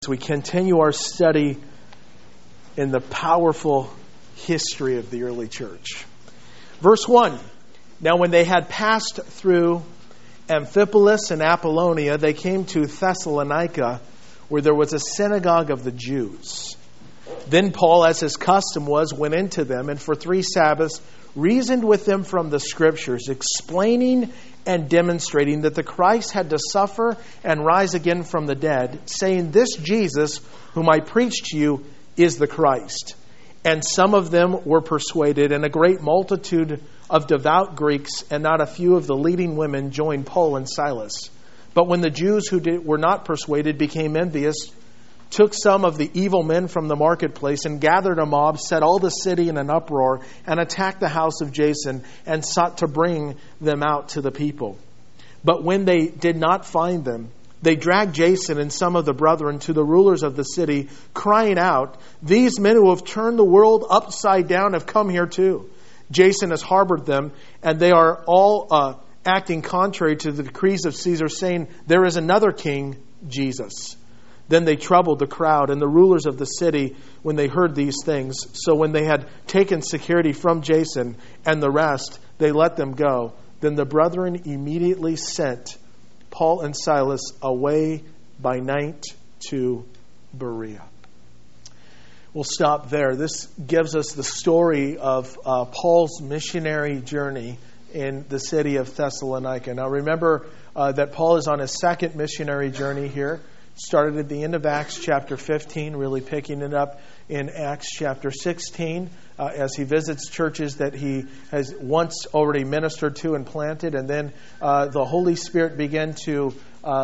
As we continue our study in the powerful history of the early church. Verse 1, Now when they had passed through Amphipolis and Apollonia, they came to Thessalonica, where there was a synagogue of the Jews. Then Paul, as his custom was, went into them, and for 3 Sabbaths reasoned with them from the Scriptures, explaining and demonstrating that the Christ had to suffer and rise again from the dead, saying, This Jesus, whom I preach to you, is the Christ. And some of them were persuaded, and a great multitude of devout Greeks and not a few of the leading women joined Paul and Silas. But when the Jews who were not persuaded became envious, took some of the evil men from the marketplace and gathered a mob, set all the city in an uproar, and attacked the house of Jason and sought to bring them out to the people. But when they did not find them, they dragged Jason and some of the brethren to the rulers of the city, crying out, These men who have turned the world upside down have come here too. Jason has harbored them, and they are all acting contrary to the decrees of Caesar, saying, There is another king, Jesus. Then they troubled the crowd and the rulers of the city when they heard these things. So when they had taken security from Jason and the rest, they let them go. Then the brethren immediately sent Paul and Silas away by night to Berea. We'll stop there. This gives us the story of Paul's missionary journey in the city of Thessalonica. Now remember that Paul is on his second missionary journey here. Started at the end of Acts chapter 15, really picking it up in Acts chapter 16 as he visits churches that he has once already ministered to and planted. And then the Holy Spirit began to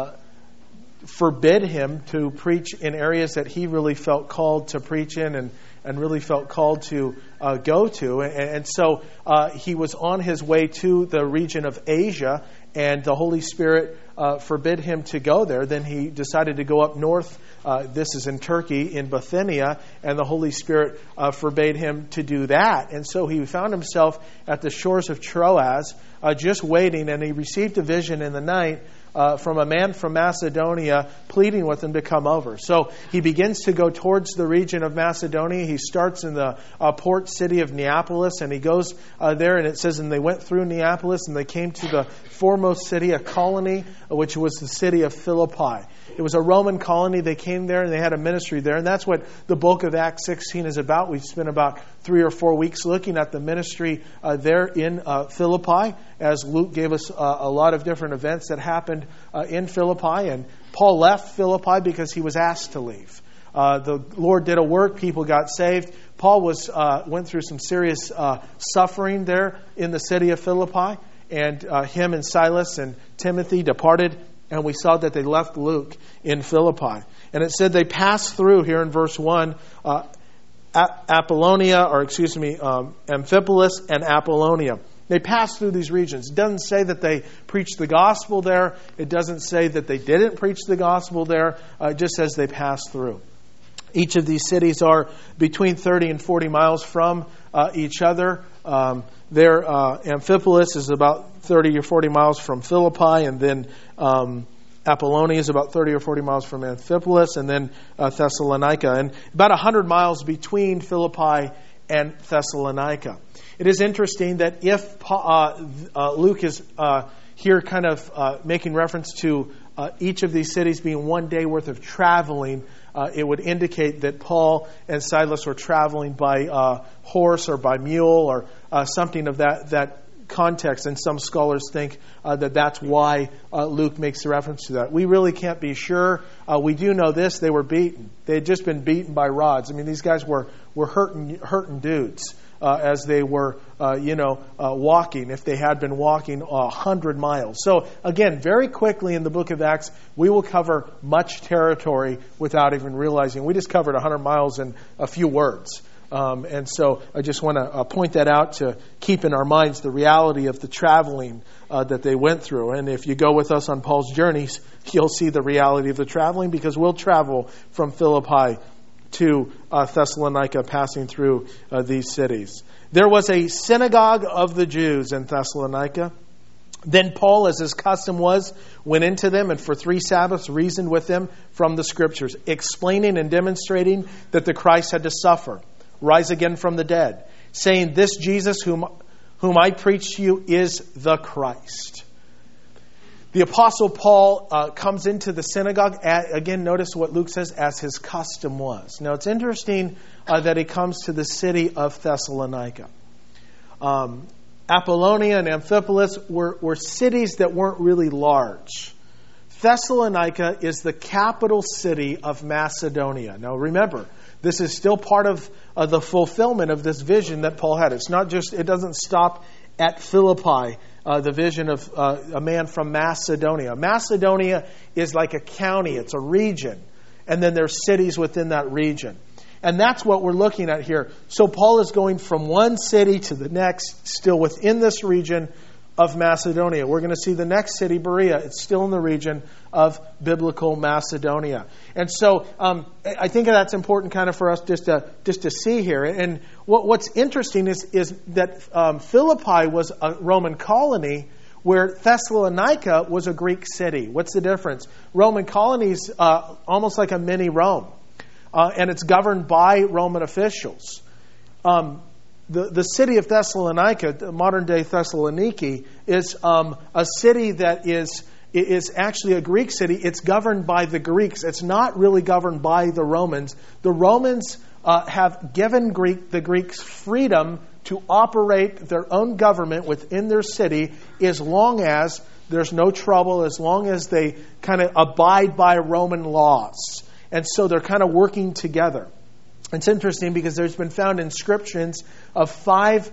forbid him to preach in areas that he really felt called to preach in and really felt called to go to. And so he was on his way to the region of Asia, and the Holy Spirit forbid him to go there. Then he decided to go up north. This is in Turkey, in Bithynia, and the Holy Spirit forbade him to do that. And so he found himself at the shores of Troas, just waiting, and he received a vision in the night from a man from Macedonia pleading with him to come over. So he begins to go towards the region of Macedonia. He starts in the port city of Neapolis, and he goes there, and it says, and they went through Neapolis, and they came to the foremost city, a colony, which was the city of Philippi. It was a Roman colony. They came there, and they had a ministry there, and that's what the bulk of Acts 16 is about. We've spent about 3 or 4 weeks looking at the ministry there in Philippi, as Luke gave us a lot of different events that happened in Philippi. And Paul left Philippi because he was asked to leave. The Lord did a work. People got saved. Paul went through some serious suffering there in the city of Philippi. And him and Silas and Timothy departed. And we saw that they left Luke in Philippi. And it said they passed through, here in verse 1, Amphipolis and Apollonia. They passed through these regions. It doesn't say that they preached the gospel there. It doesn't say that they didn't preach the gospel there. It just says they passed through. Each of these cities are between 30 and 40 miles from each other. Amphipolis is about 30 or 40 miles from Philippi, and then Apollonia is about 30 or 40 miles from Amphipolis, and then Thessalonica, and about 100 miles between Philippi and Thessalonica. It is interesting that if Luke is here kind of making reference to each of these cities being 1 day worth of traveling, it would indicate that Paul and Silas were traveling by horse or by mule or something of that context. And some scholars think that that's why Luke makes the reference to that. We really can't be sure. We do know this: they were beaten. They had just been beaten by rods. I mean, these guys were hurting dudes as they were walking, if they had been walking 100 miles. So again, very quickly in the book of Acts, we will cover much territory without even realizing. We just covered 100 miles in a few words. And so I just want to point that out to keep in our minds the reality of the traveling that they went through. And if you go with us on Paul's journeys, you'll see the reality of the traveling, because we'll travel from Philippi to Thessalonica, passing through these cities. There was a synagogue of the Jews in Thessalonica. Then Paul, as his custom was, went into them and for 3 Sabbaths reasoned with them from the Scriptures, explaining and demonstrating that the Christ had to suffer, rise again from the dead, saying, "This Jesus whom I preach to you is the Christ." The Apostle Paul comes into the synagogue, again, notice what Luke says, as his custom was. Now, it's interesting that he comes to the city of Thessalonica. Apollonia and Amphipolis were cities that weren't really large. Thessalonica is the capital city of Macedonia. Now remember, this is still part of the fulfillment of this vision that Paul had. It's not just, it doesn't stop at Philippi, the vision of a man from Macedonia. Macedonia is like a county, it's a region. And then there's cities within that region. And that's what we're looking at here. So Paul is going from one city to the next, still within this region of Macedonia. We're going to see the next city, Berea. It's still in the region of biblical Macedonia. And so I think that's important kind of for us just to see here. And what's interesting is that Philippi was a Roman colony, where Thessalonica was a Greek city. What's the difference? Roman colonies, almost like a mini Rome. And it's governed by Roman officials. The city of Thessalonica, modern-day Thessaloniki, is a city that is actually a Greek city. It's governed by the Greeks. It's not really governed by the Romans. The Romans have given the Greeks freedom to operate their own government within their city as long as there's no trouble, as long as they kind of abide by Roman laws. And so they're kind of working together. It's interesting because there's been found inscriptions of 5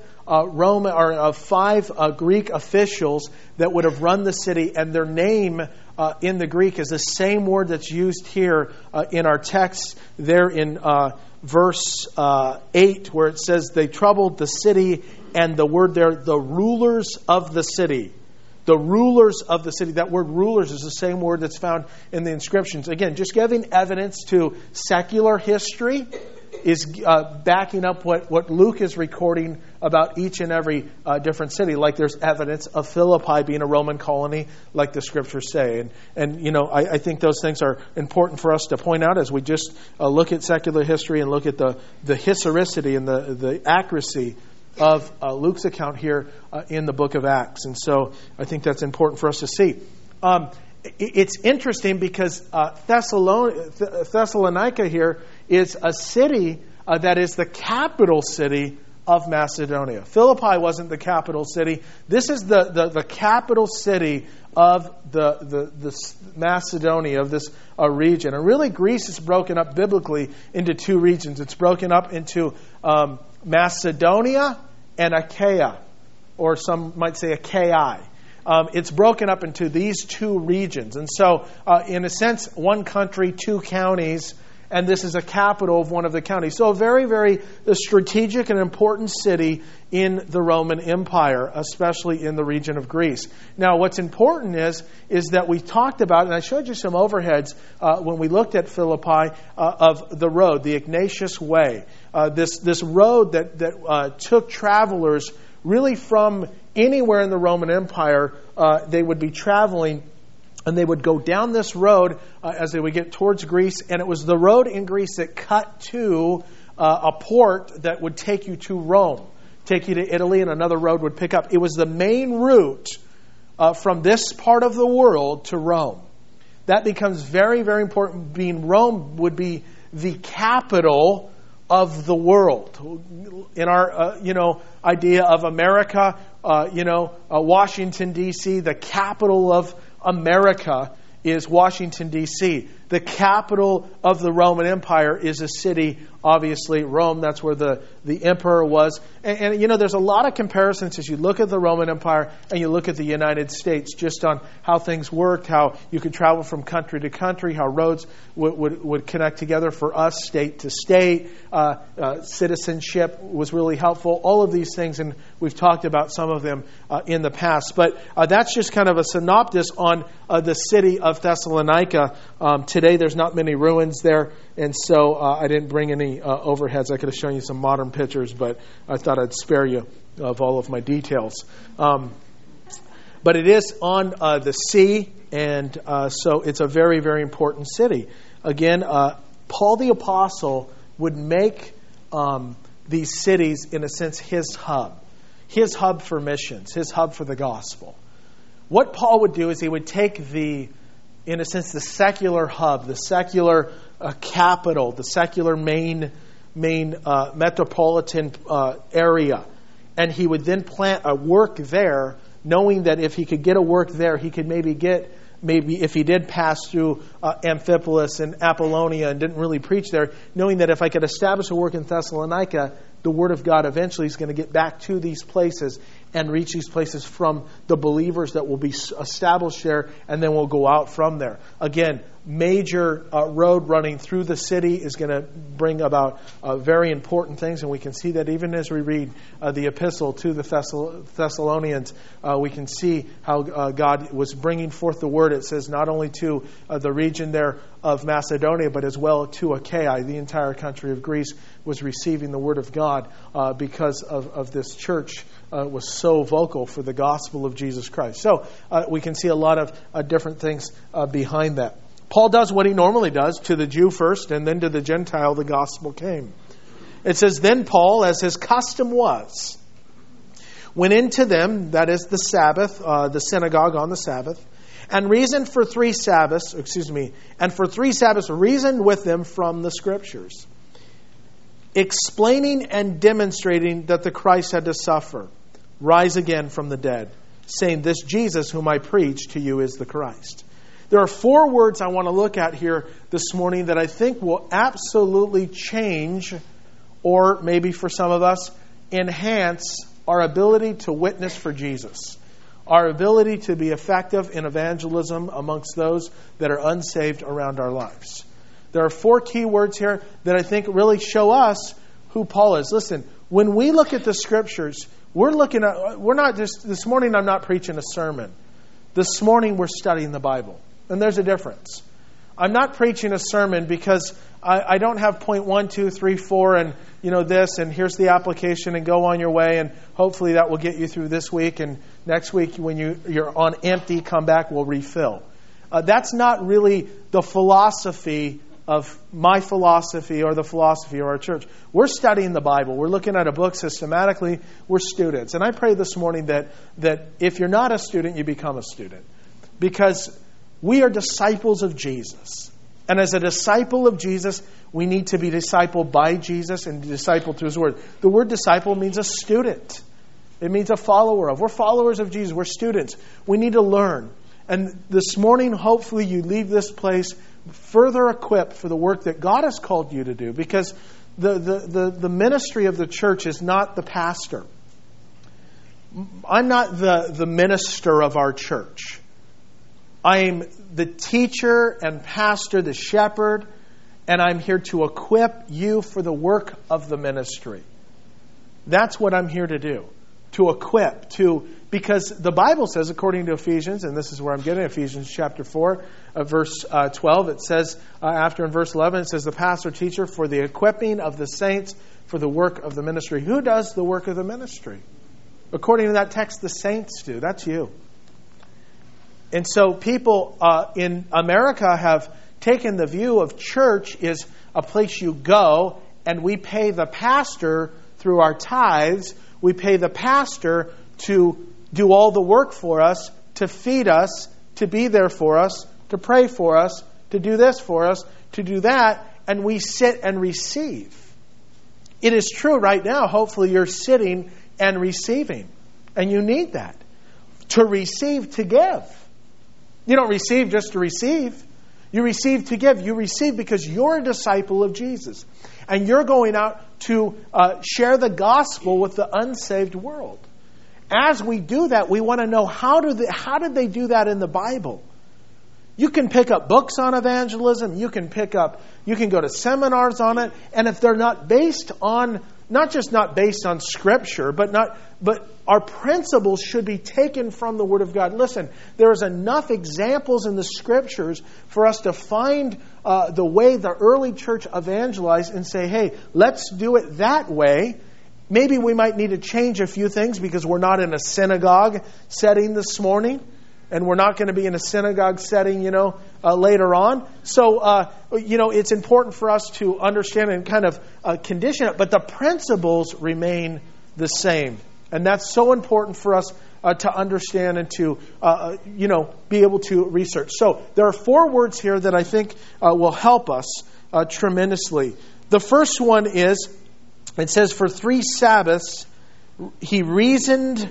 Greek officials that would have run the city, and their name in the Greek is the same word that's used here in our text there in verse 8, where it says they troubled the city, and the word there, the rulers of the city. The rulers of the city. That word rulers is the same word that's found in the inscriptions. Again, just giving evidence to secular history is backing up what Luke is recording about each and every different city. Like there's evidence of Philippi being a Roman colony, like the Scriptures say. And you know, I think those things are important for us to point out as we just look at secular history and look at the historicity and the accuracy of Luke's account here in the book of Acts. And so I think that's important for us to see. It's interesting because Thessalonica here is a city that is the capital city of Macedonia. Philippi wasn't the capital city. This is the capital city of the Macedonia, of this region. And really Greece is broken up biblically into 2 regions. It's broken up into Macedonia and Achaia, or some might say Achaia. It's broken up into these 2 regions. And so, in a sense, 1 country, 2 counties, and this is a capital of one of the counties. So a very, very strategic and important city in the Roman Empire, especially in the region of Greece. Now, what's important is that we talked about, and I showed you some overheads when we looked at Philippi, of the road, the Ignatius Way. This road that took travelers really from anywhere in the Roman Empire. They would be traveling, and they would go down this road as they would get towards Greece. And it was the road in Greece that cut to a port that would take you to Rome, take you to Italy, and another road would pick up. It was the main route from this part of the world to Rome. That becomes very, very important, being Rome would be the capital of the world. In our idea of America, Washington, D.C., the capital of America is Washington, D.C. The capital of the Roman Empire is a city, obviously, Rome. That's where the emperor was. And there's a lot of comparisons as you look at the Roman Empire and you look at the United States, just on how things worked, how you could travel from country to country, how roads would connect together for us, state to state. Citizenship was really helpful. All of these things, and we've talked about some of them in the past. But that's just kind of a synopsis on the city of Thessalonica. Today there's not many ruins there, and so I didn't bring any overheads. I could have shown you some modern pictures, but I thought I'd spare you of all of my details. But it is on the sea, and so it's a very, very important city. Again, Paul the Apostle would make these cities, in a sense, his hub for missions, his hub for the gospel. What Paul would do is he would take in a sense, the secular hub, the secular capital, the secular main metropolitan area, and he would then plant a work there, knowing that if he could get a work there, he could maybe if he did pass through Amphipolis and Apollonia and didn't really preach there, knowing that if I could establish a work in Thessalonica, the Word of God eventually is going to get back to these places and reach these places from the believers that will be established there, and then we'll go out from there. Again, major road running through the city is going to bring about very important things, and we can see that even as we read the epistle to the Thessalonians, we can see how God was bringing forth the word. It says not only to the region there of Macedonia, but as well to Achaia. The entire country of Greece was receiving the word of God because of this church was so vocal for the gospel of Jesus Christ. So we can see a lot of different things behind that. Paul does what he normally does. To the Jew first, and then to the Gentile, the gospel came. It says, then Paul, as his custom was, went into them, that is the Sabbath, the synagogue on the Sabbath, and reasoned for 3 Sabbaths, reasoned with them from the Scriptures, explaining and demonstrating that the Christ had to suffer, rise again from the dead, saying, this Jesus whom I preach to you is the Christ. There are 4 words I want to look at here this morning that I think will absolutely change, or maybe for some of us, enhance our ability to witness for Jesus. Our ability to be effective in evangelism amongst those that are unsaved around our lives. There are 4 key words here that I think really show us who Paul is. Listen, when we look at the Scriptures, we're not just, this morning I'm not preaching a sermon. This morning we're studying the Bible. And there's a difference. I'm not preaching a sermon because I don't have point 1, 2, 3, 4 and this, and here's the application, and go on your way, and hopefully that will get you through this week, and next week when you're on empty, come back, we'll refill. That's not really the philosophy of my philosophy or the philosophy of our church. We're studying the Bible. We're looking at a book systematically. We're students. And I pray this morning that if you're not a student, you become a student. Because we are disciples of Jesus. And as a disciple of Jesus, we need to be discipled by Jesus and discipled to His Word. The word disciple means a student. It means a follower of. We're followers of Jesus. We're students. We need to learn. And this morning, hopefully, you leave this place further equipped for the work that God has called you to do. Because the ministry of the church is not the pastor. I'm not the minister of our church. I'm the teacher and pastor, the shepherd, and I'm here to equip you for the work of the ministry. That's what I'm here to do. To equip, because the Bible says, according to Ephesians, and this is where I'm getting, Ephesians chapter 4, verse 12, it says, after in verse 11, it says, the pastor teacher for the equipping of the saints for the work of the ministry. Who does the work of the ministry? According to that text, the saints do. That's you. And so people in America have taken the view of church is a place you go, and we pay the pastor through our tithes. We pay the pastor to do all the work for us, to feed us, to be there for us, to pray for us, to do this for us, to do that, and we sit and receive. It is true right now, hopefully you're sitting and receiving. And you need that. To receive, to give. You don't receive just to receive. You receive to give. You receive because you're a disciple of Jesus. And you're going out to share the gospel with the unsaved world. As we do that, we want to know how did they do that in the Bible? You can pick up books on evangelism. You can go to seminars on it. And if they're not based on, not based on Scripture, but our principles should be taken from the Word of God. Listen, there is enough examples in the Scriptures for us to find the way the early church evangelized and say, hey, let's do it that way. Maybe we might need to change a few things because we're not in a synagogue setting this morning. And we're not going to be in a synagogue setting, later on. So, it's important for us to understand and kind of condition it. But the principles remain the same. And that's so important for us to understand and to, be able to research. So there are 4 words here that I think will help us tremendously. The first one is, it says, for 3 Sabbaths, he reasoned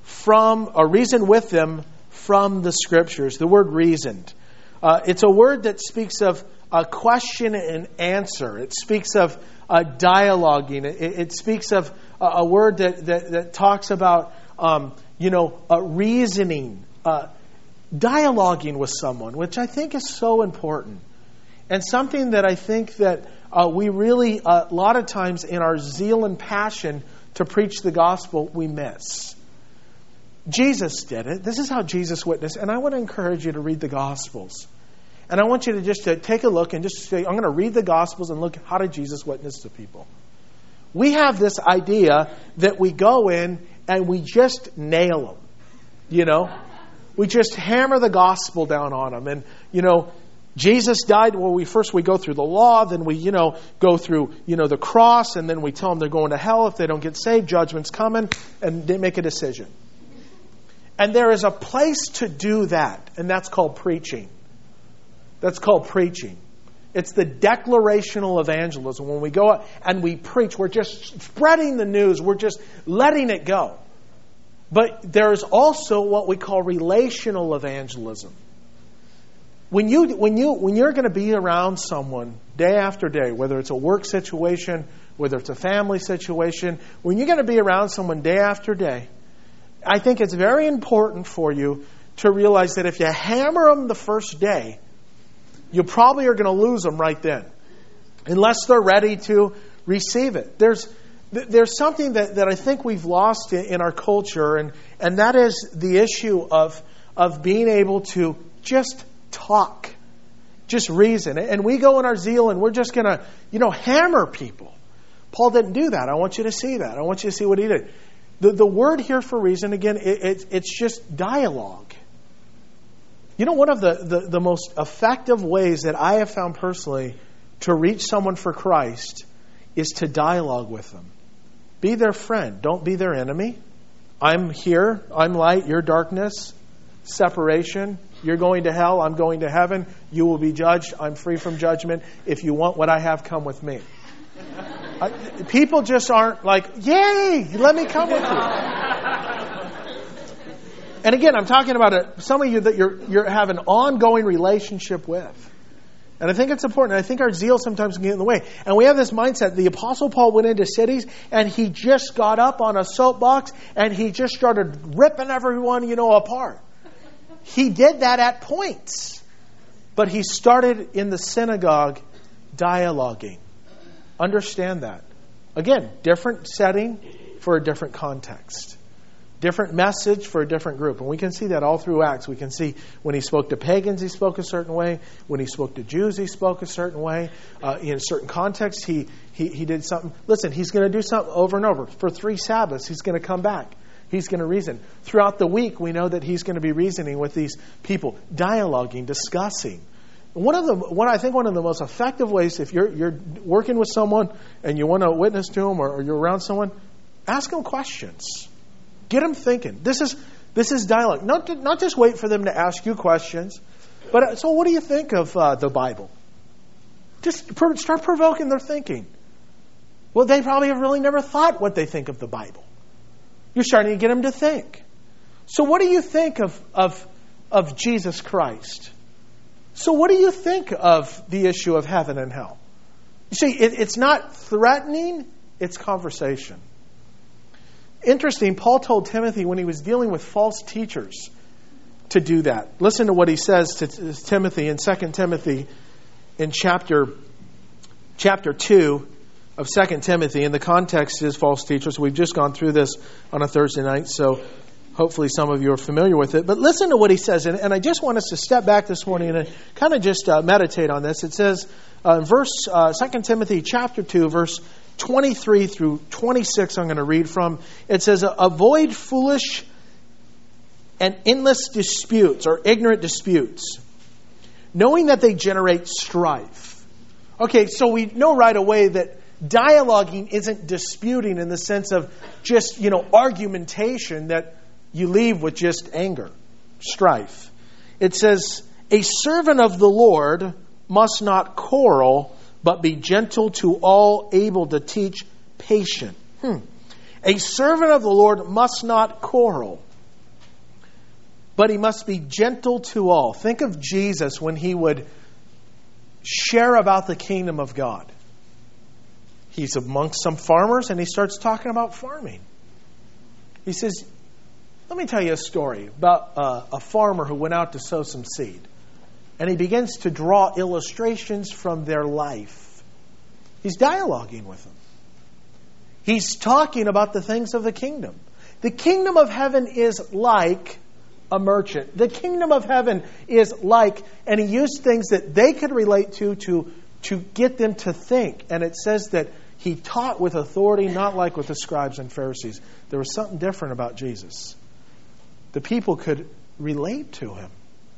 with them from the Scriptures. The word reasoned. It's a word that speaks of a question and answer. It speaks of dialoguing. It speaks of a word that talks about reasoning, dialoguing with someone, which I think is so important. And something that I think that we really, a lot of times in our zeal and passion to preach the gospel, we miss. Jesus did it. This is how Jesus witnessed. And I want to encourage you to read the Gospels. And I want you to just take a look and just say, I'm going to read the Gospels and look, how did Jesus witness to people? We have this idea that we go in and we just nail them. We just hammer the gospel down on them. And, Jesus died. Well, we go through the law, then we, go through, the cross, and then we tell them they're going to hell if they don't get saved. Judgment's coming, and they make a decision. And there is a place to do that, and that's called preaching. That's called preaching. It's the declarational evangelism. When we go out and we preach, we're just spreading the news. We're just letting it go. But there is also what we call relational evangelism. When you're going to be around someone day after day, whether it's a work situation, whether it's a family situation, when you're going to be around someone day after day, I think it's very important for you to realize that if you hammer them the first day, you probably are going to lose them right then, unless they're ready to receive it. There's something that I think we've lost in our culture, and that is the issue of being able to just talk, just reason. And we go in our zeal and we're just going to, hammer people. Paul didn't do that. I want you to see that. I want you to see what he did. The word here for reason, again, it's just dialogue. One of the most effective ways that I have found personally to reach someone for Christ is to dialogue with them. Be their friend. Don't be their enemy. I'm here. I'm light. You're darkness. Separation. You're going to hell. I'm going to heaven. You will be judged. I'm free from judgment. If you want what I have, come with me. People just aren't like, yay, let me come with you. And again, I'm talking about some of you that you're have an ongoing relationship with. And I think it's important. I think our zeal sometimes can get in the way. And we have this mindset. The Apostle Paul went into cities and he just got up on a soapbox and he just started ripping everyone, apart. He did that at points. But he started in the synagogue dialoguing. Understand that. Again, different setting for a different context. Different message for a different group. And we can see that all through Acts. We can see when he spoke to pagans, he spoke a certain way. When he spoke to Jews, he spoke a certain way. In a certain context, he did something. Listen, he's going to do something over and over. For 3 Sabbaths, he's going to come back. He's going to reason. Throughout the week, we know that he's going to be reasoning with these people, dialoguing, discussing. One of the most effective ways, if you're working with someone and you want to witness to them or you're around someone, ask them questions. Get them thinking. This is dialogue. Not just wait for them to ask you questions, but so what do you think of the Bible? Just start provoking their thinking. Well, they probably have really never thought what they think of the Bible. You're starting to get them to think. So what do you think of Jesus Christ? So what do you think of the issue of heaven and hell? You see, it's not threatening, it's conversation. Interesting, Paul told Timothy when he was dealing with false teachers to do that. Listen to what he says to Timothy in 2 Timothy in chapter 2 of 2 Timothy. And the context is false teachers. We've just gone through this on a Thursday night, so hopefully some of you are familiar with it. But listen to what he says. And I just want us to step back this morning and kind of just meditate on this. It says in 2 Timothy chapter 2, verse 23 through 26 I'm going to read from. It says, avoid foolish and endless disputes or ignorant disputes, knowing that they generate strife. Okay, so we know right away that dialoguing isn't disputing in the sense of just, argumentation that you leave with just anger, strife. It says, a servant of the Lord must not quarrel, but be gentle to all, able to teach, patient. A servant of the Lord must not quarrel, but he must be gentle to all. Think of Jesus when he would share about the kingdom of God. He's amongst some farmers and he starts talking about farming. He says, let me tell you a story about a farmer who went out to sow some seed. And he begins to draw illustrations from their life. He's dialoguing with them. He's talking about the things of the kingdom. The kingdom of heaven is like a merchant. The kingdom of heaven is like, and he used things that they could relate to get them to think. And it says that he taught with authority, not like with the scribes and Pharisees. There was something different about Jesus. The people could relate to him.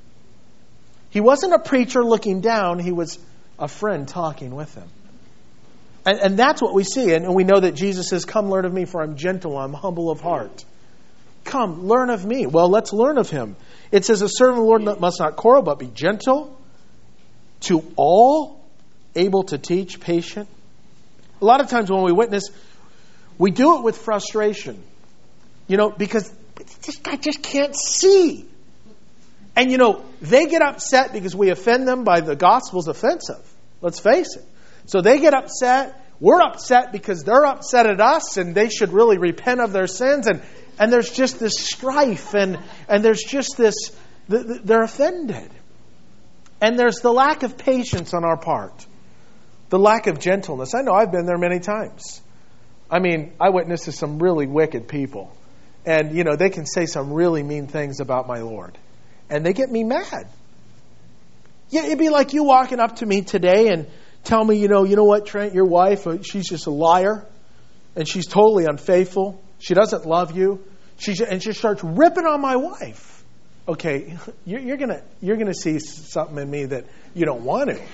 He wasn't a preacher looking down. He was a friend talking with him. And that's what we see. And we know that Jesus says, come learn of me, for I'm gentle, I'm humble of heart. Come, learn of me. Well, let's learn of him. It says, a servant of the Lord must not quarrel, but be gentle to all, able to teach, patient. A lot of times when we witness, we do it with frustration. Because this guy just can't see. And they get upset because we offend them by the gospel's offensive. Let's face it. So they get upset. We're upset because they're upset at us and they should really repent of their sins. And there's just this strife and there's just this, they're offended. And there's the lack of patience on our part. The lack of gentleness. I know I've been there many times. I witness to some really wicked people. And, they can say some really mean things about my Lord. And they get me mad. Yeah, it'd be like you walking up to me today and tell me, you know what, Trent, your wife, she's just a liar. And she's totally unfaithful. She doesn't love you. And she starts ripping on my wife. Okay, you're gonna see something in me that you don't want to.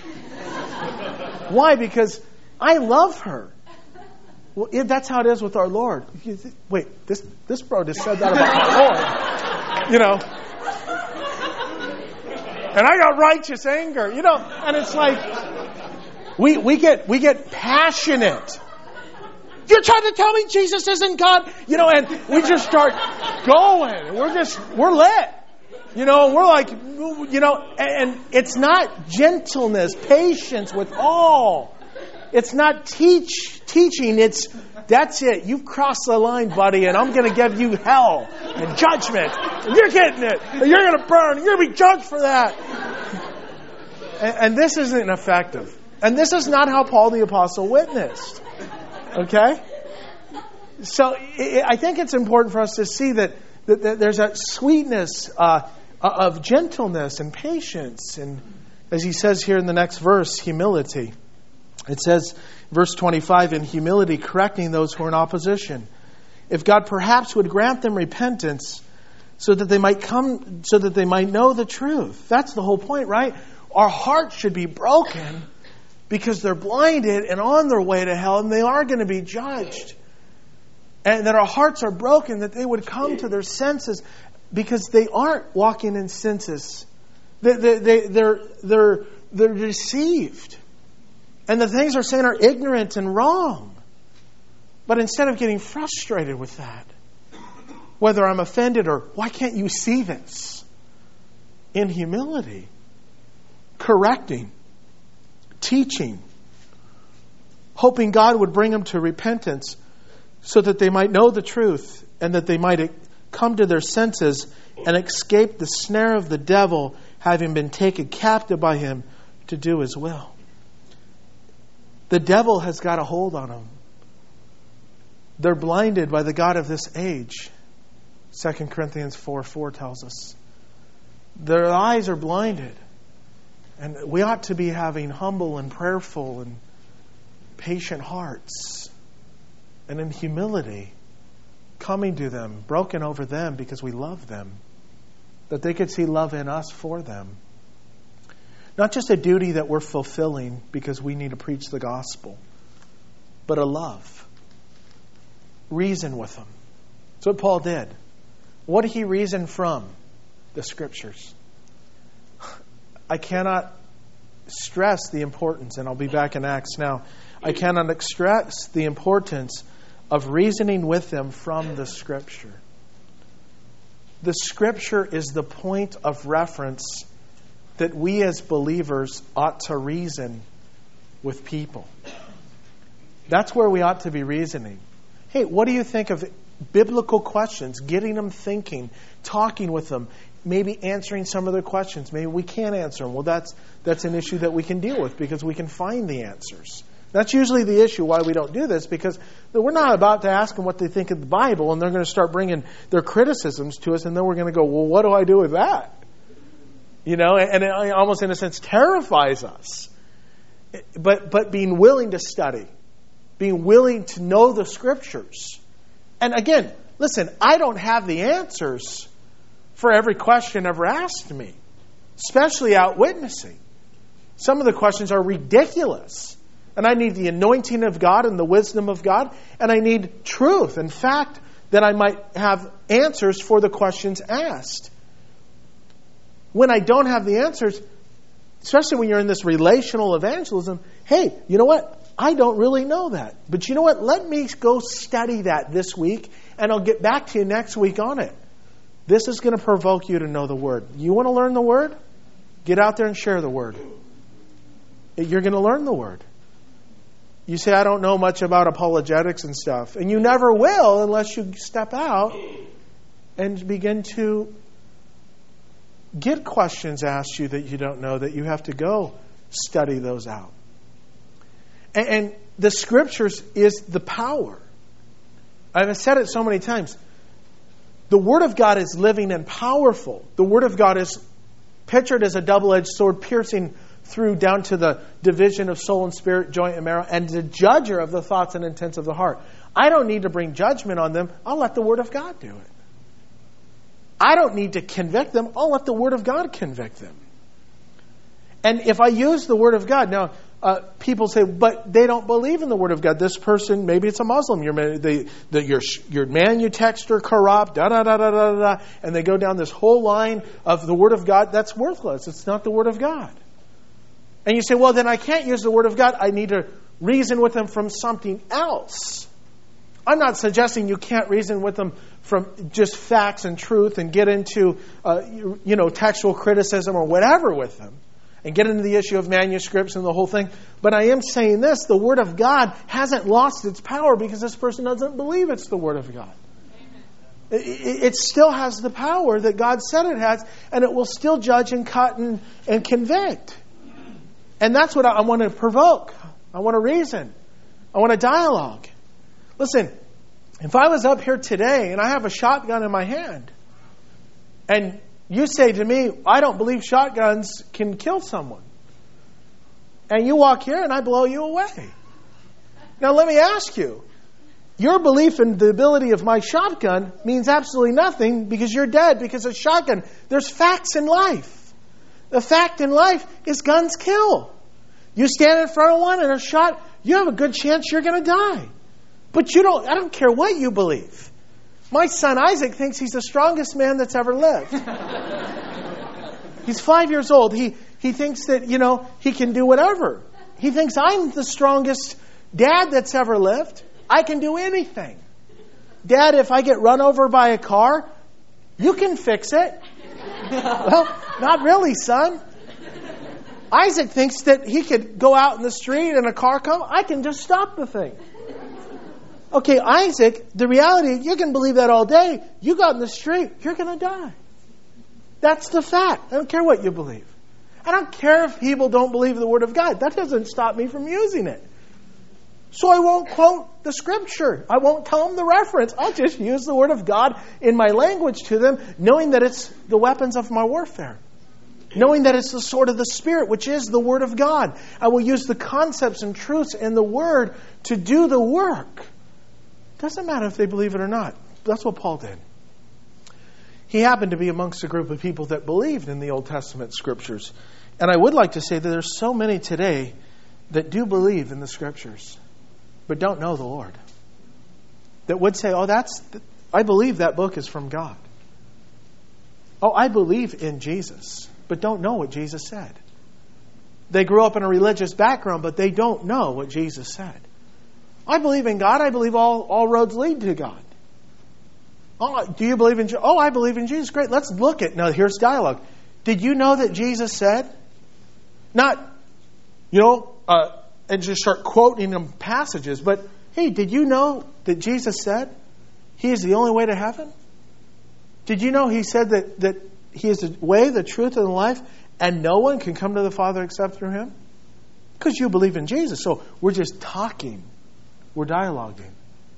Why? Because I love her. Well, that's how it is with our Lord. Wait, this bro just said that about my Lord. And I got righteous anger, and it's like we get passionate. You're trying to tell me Jesus isn't God, and we just start going. We're lit. We're like, and it's not gentleness, patience with all. It's not teaching. That's it. You've crossed the line, buddy, and I'm going to give you hell and judgment. And you're getting it. And you're going to burn. And you're going to be judged for that. And this isn't effective. And this is not how Paul the Apostle witnessed. Okay? So I think it's important for us to see that there's that sweetness of gentleness and patience. And as he says here in the next verse, humility. It says, verse 25, in humility correcting those who are in opposition. If God perhaps would grant them repentance so that they might know the truth. That's the whole point, right? Our hearts should be broken because they're blinded and on their way to hell and they are going to be judged. And that our hearts are broken, that they would come to their senses because they aren't walking in senses. They're deceived. And the things they're saying are ignorant and wrong. But instead of getting frustrated with that, whether I'm offended or why can't you see this? In humility, correcting, teaching, hoping God would bring them to repentance so that they might know the truth and that they might come to their senses and escape the snare of the devil, having been taken captive by him to do his will. The devil has got a hold on them. They're blinded by the god of this age. 2 Corinthians 4:4 tells us. Their eyes are blinded. And we ought to be having humble and prayerful and patient hearts. and in humility, coming to them, broken over them because we love them, that they could see love in us for them. Not just a duty that we're fulfilling because we need to preach the gospel, but a love. Reason with them. That's what Paul did. What did he reason from? The Scriptures. I cannot stress the importance, and I'll be back in Acts now. I cannot stress the importance of reasoning with them from the Scripture. The Scripture is the point of reference that we as believers ought to reason with people. That's where we ought to be reasoning. Hey, what do you think of biblical questions? Getting them thinking, talking with them, maybe answering some of their questions. Maybe we can't answer them. Well, that's an issue that we can deal with because we can find the answers. That's usually the issue why we don't do this, because we're not about to ask them what they think of the Bible, and they're going to start bringing their criticisms to us, and then we're going to go, well, what do I do with that? You know, and it almost in a sense terrifies us. But being willing to study, being willing to know the Scriptures. And again, listen, I don't have the answers for every question ever asked me, especially out witnessing. Some of the questions are ridiculous. And I need the anointing of God and the wisdom of God. And I need truth and fact that I might have answers for the questions asked. When I don't have the answers, especially when you're in this relational evangelism, hey, you know what? I don't really know that. But you know what? Let me go study that this week, and I'll get back to you next week on it. This is going to provoke you to know the Word. You want to learn the Word? Get out there and share the Word. You're going to learn the Word. You say, I don't know much about apologetics and stuff. And you never will unless you step out and begin to get questions asked you that you don't know, that you have to go study those out. And the Scriptures is the power. I've said it so many times. The Word of God is living and powerful. The Word of God is pictured as a double-edged sword piercing through down to the division of soul and spirit, joint and marrow, and the judger of the thoughts and intents of the heart. I don't need to bring judgment on them. I'll let the Word of God do it. I don't need to convict them. I'll let the Word of God convict them. And if I use the Word of God, now people say, but they don't believe in the Word of God. This person, maybe it's a Muslim. Your manutexts are corrupt, and they go down this whole line of the Word of God. That's worthless. It's not the Word of God. And you say, well, then I can't use the Word of God. I need to reason with them from something else. I'm not suggesting you can't reason with them from just facts and truth and get into textual criticism or whatever with them and get into the issue of manuscripts and the whole thing. But I am saying this, the Word of God hasn't lost its power because this person doesn't believe it's the Word of God. It still has the power that God said it has, and it will still judge and cut and convict. And that's what I want to provoke. I want to reason. I want to dialogue. Listen, if I was up here today and I have a shotgun in my hand, and you say to me, I don't believe shotguns can kill someone, and you walk here and I blow you away. Now let me ask you, your belief in the ability of my shotgun means absolutely nothing because you're dead because of shotgun. There's facts in life. The fact in life is guns kill. You stand in front of one and a shot, you have a good chance you're going to die. But I don't care what you believe. My son Isaac thinks he's the strongest man that's ever lived. He's 5 years old. He thinks that, he can do whatever. He thinks I'm the strongest dad that's ever lived. I can do anything. Dad, if I get run over by a car, you can fix it. Well, not really, son. Isaac thinks that he could go out in the street and a car comes. I can just stop the thing. Okay, Isaac, the reality, you can believe that all day. You got in the street, you're going to die. That's the fact. I don't care what you believe. I don't care if people don't believe the Word of God. That doesn't stop me from using it. So I won't quote the Scripture. I won't tell them the reference. I'll just use the Word of God in my language to them, knowing that it's the weapons of my warfare. Knowing that it's the sword of the Spirit, which is the Word of God. I will use the concepts and truths in the Word to do the work. Doesn't matter if they believe it or not. That's what Paul did. He happened to be amongst a group of people that believed in the Old Testament scriptures. And I would like to say that there's so many today that do believe in the scriptures, but don't know the Lord. That would say, I believe that book is from God. Oh, I believe in Jesus, but don't know what Jesus said. They grew up in a religious background, but they don't know what Jesus said. I believe in God. I believe all roads lead to God. Oh, do you believe in Jesus? Oh, I believe in Jesus. Great. Let's look at, now here's dialogue. Did you know that Jesus said? Not, and just start quoting them passages, but hey, did you know that Jesus said He is the only way to heaven? Did you know He said that He is the way, the truth, and the life, and no one can come to the Father except through Him? Because you believe in Jesus. So we're just talking. We're dialoguing.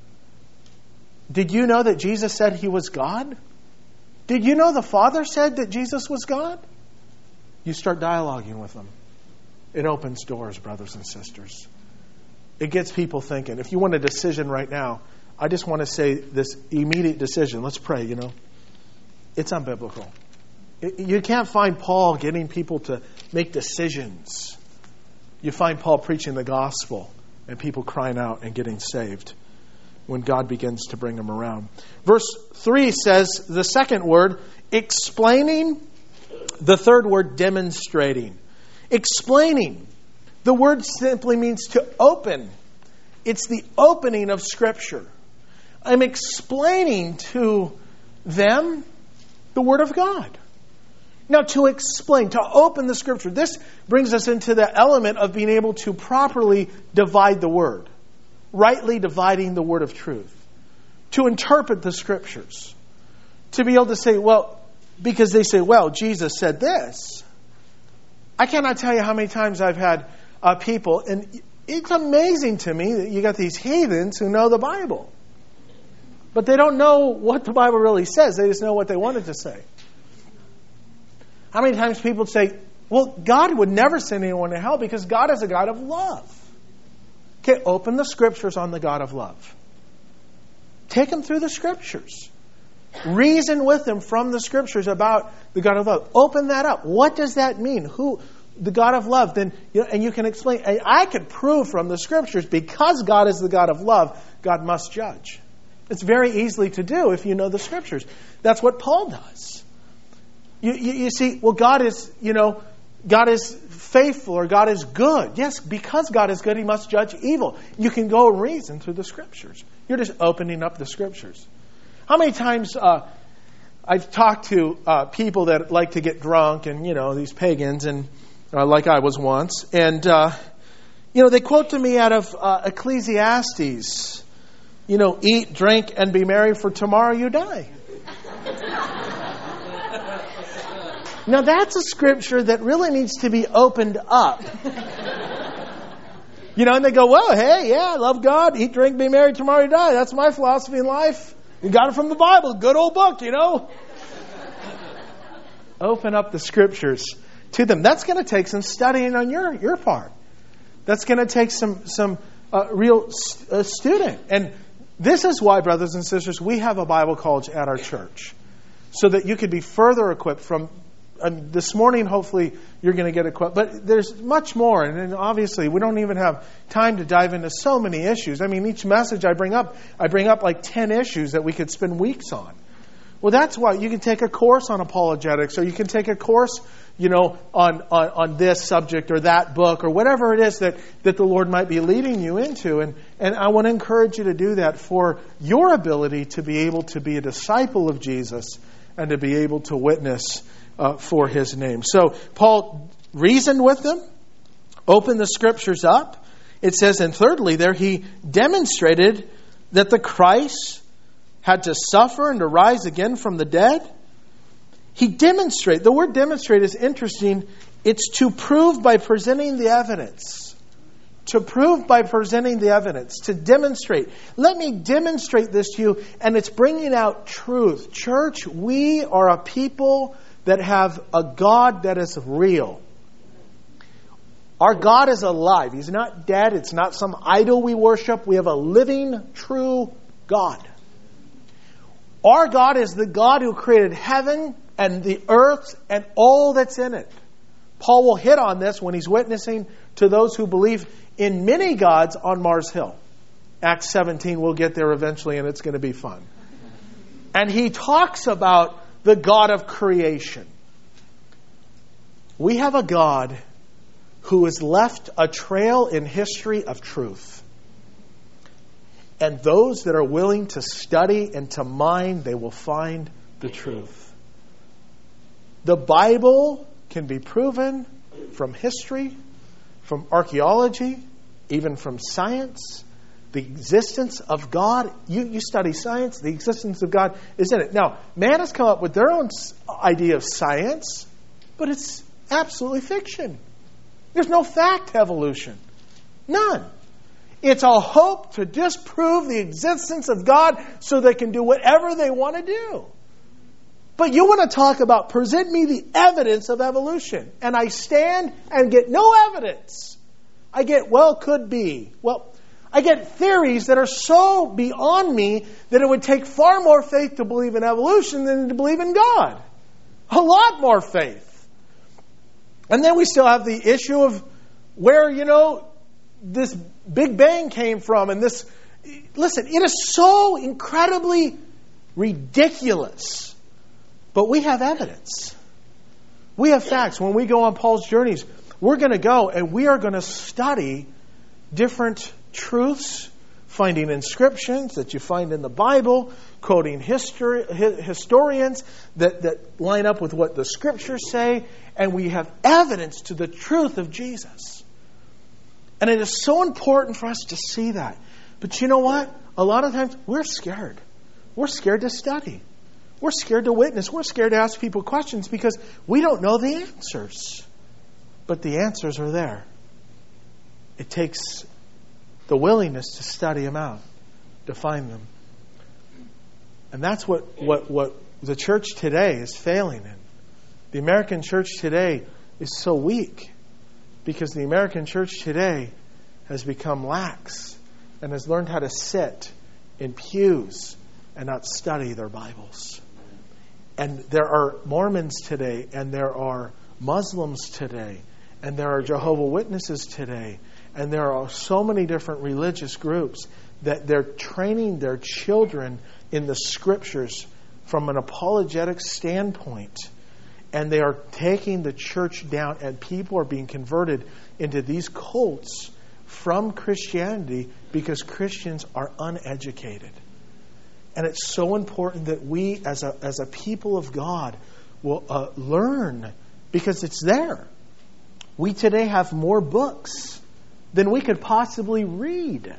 Did you know that Jesus said He was God? Did you know the Father said that Jesus was God? You start dialoguing with them. It opens doors, brothers and sisters. It gets people thinking. If you want a decision right now, I just want to say this immediate decision. Let's pray, It's unbiblical. You can't find Paul getting people to make decisions. You find Paul preaching the gospel and people crying out and getting saved when God begins to bring them around. Verse 3 says the second word, explaining. The third word, demonstrating. Explaining. The word simply means to open. It's the opening of Scripture. I'm explaining to them the Word of God. Now, to explain, to open the Scripture, this brings us into the element of being able to properly divide the Word. Rightly dividing the word of truth. To interpret the Scriptures. To be able to say, because they say, Jesus said this. I cannot tell you how many times I've had people, and it's amazing to me that you got these heathens who know the Bible. But they don't know what the Bible really says. They just know what they wanted to say. How many times people say, God would never send anyone to hell because God is a God of love. Okay, open the Scriptures on the God of love. Take them through the Scriptures. Reason with them from the Scriptures about the God of love. Open that up. What does that mean? Who, the God of love? Then, and you can explain. I could prove from the Scriptures because God is the God of love, God must judge. It's very easily to do if you know the Scriptures. That's what Paul does. You see, God is, God is faithful or God is good. Yes, because God is good, He must judge evil. You can go and reason through the Scriptures. You're just opening up the Scriptures. How many times I've talked to people that like to get drunk and, these pagans, and like I was once. And, they quote to me out of Ecclesiastes, eat, drink, and be merry, for tomorrow you die. Now, that's a scripture that really needs to be opened up. And they go, hey, I love God. Eat, drink, be merry, tomorrow you die. That's my philosophy in life. You got it from the Bible. Good old book, Open up the Scriptures to them. That's going to take some studying on your part. That's going to take some real student. And this is why, brothers and sisters, we have a Bible college at our church. So that you could be further equipped from... this morning, hopefully, you're going to get equipped. But there's much more. And obviously, we don't even have time to dive into so many issues. I mean, each message I bring up like 10 issues that we could spend weeks on. Well, that's why you can take a course on apologetics, or you can take a course, on this subject or that book or whatever it is that the Lord might be leading you into. And I want to encourage you to do that for your ability to be able to be a disciple of Jesus and to be able to witness for His name. So Paul reasoned with them, opened the Scriptures up. It says, and thirdly there, he demonstrated that the Christ had to suffer and to rise again from the dead. He demonstrated. The word demonstrate is interesting. It's to prove by presenting the evidence. To prove by presenting the evidence. To demonstrate. Let me demonstrate this to you. And it's bringing out truth. Church, we are a people that have a God that is real. Our God is alive. He's not dead. It's not some idol we worship. We have a living, true God. Our God is the God who created heaven and the earth and all that's in it. Paul will hit on this when he's witnessing to those who believe in many gods on Mars Hill. Acts 17, we'll get there eventually, and it's going to be fun. And he talks about the God of creation. We have a God who has left a trail in history of truth. And those that are willing to study and to mine, they will find the truth. The Bible can be proven from history, from archaeology, even from science. The existence of God, you study science, the existence of God is in it. Now, man has come up with their own idea of science, but it's absolutely fiction. There's no fact to evolution. None. It's a hope to disprove the existence of God so they can do whatever they want to do. But you want to talk about, present me the evidence of evolution. And I stand and get no evidence. I get, well, could be. Well, I get theories that are so beyond me that it would take far more faith to believe in evolution than to believe in God. A lot more faith. And then we still have the issue of where, this Big Bang came from. And this, listen, it is so incredibly ridiculous. But we have evidence. We have facts. When we go on Paul's journeys, we're going to go and we are going to study different truths, finding inscriptions that you find in the Bible, quoting historians that line up with what the Scriptures say, and we have evidence to the truth of Jesus. And it is so important for us to see that. But you know what? A lot of times we're scared. We're scared to study. We're scared to witness. We're scared to ask people questions because we don't know the answers. But the answers are there. It takes the willingness to study them out, to find them. And that's what the church today is failing in. The American church today is so weak because the American church today has become lax and has learned how to sit in pews and not study their Bibles. And there are Mormons today, and there are Muslims today, and there are Jehovah's Witnesses today, and there are so many different religious groups that they're training their children in the Scriptures from an apologetic standpoint. And they are taking the church down, and people are being converted into these cults from Christianity because Christians are uneducated. And it's so important that we, as a people of God, will learn because it's there. We today have more books than we could possibly read.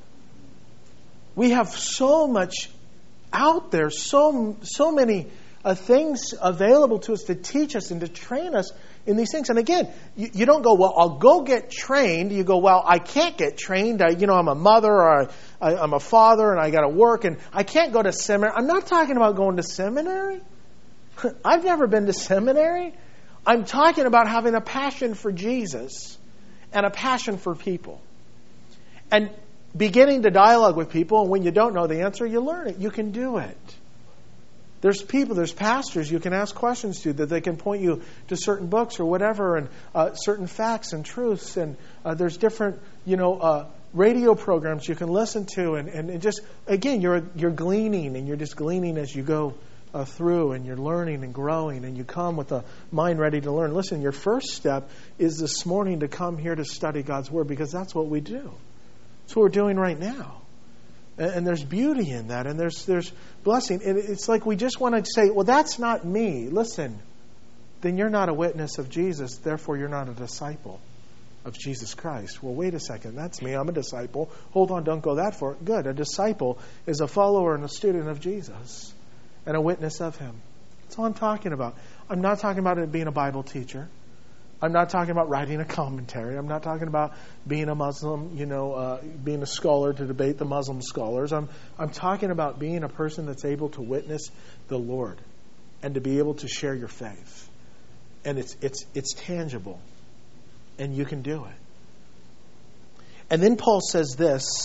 We have so much out there, so many things available to us to teach us and to train us in these things. And again, you don't go, well, I'll go get trained. You go, well, I can't get trained. I'm a mother or I'm a father and I got to work and I can't go to seminary. I'm not talking about going to seminary. I've never been to seminary. I'm talking about having a passion for Jesus and a passion for people. And beginning to dialogue with people, and when you don't know the answer, you learn it. You can do it. There's pastors you can ask questions to that they can point you to certain books or whatever, and certain facts and truths. And there's different, radio programs you can listen to, and just again, you're gleaning, and you're just gleaning as you go through, and you're learning and growing, and you come with a mind ready to learn. Listen, your first step is this morning to come here to study God's Word because that's what we do. That's what we're doing right now. And there's beauty in that, and there's blessing. And it's like we just want to say, well, that's not me. Listen, then you're not a witness of Jesus, therefore you're not a disciple of Jesus Christ. Well, wait a second, that's me. I'm a disciple. Hold on, don't go that far. Good. A disciple is a follower and a student of Jesus and a witness of Him. That's all I'm talking about. I'm not talking about it being a Bible teacher. I'm not talking about writing a commentary. I'm not talking about being a Muslim, being a scholar to debate the Muslim scholars. I'm talking about being a person that's able to witness the Lord and to be able to share your faith. And it's tangible. And you can do it. And then Paul says this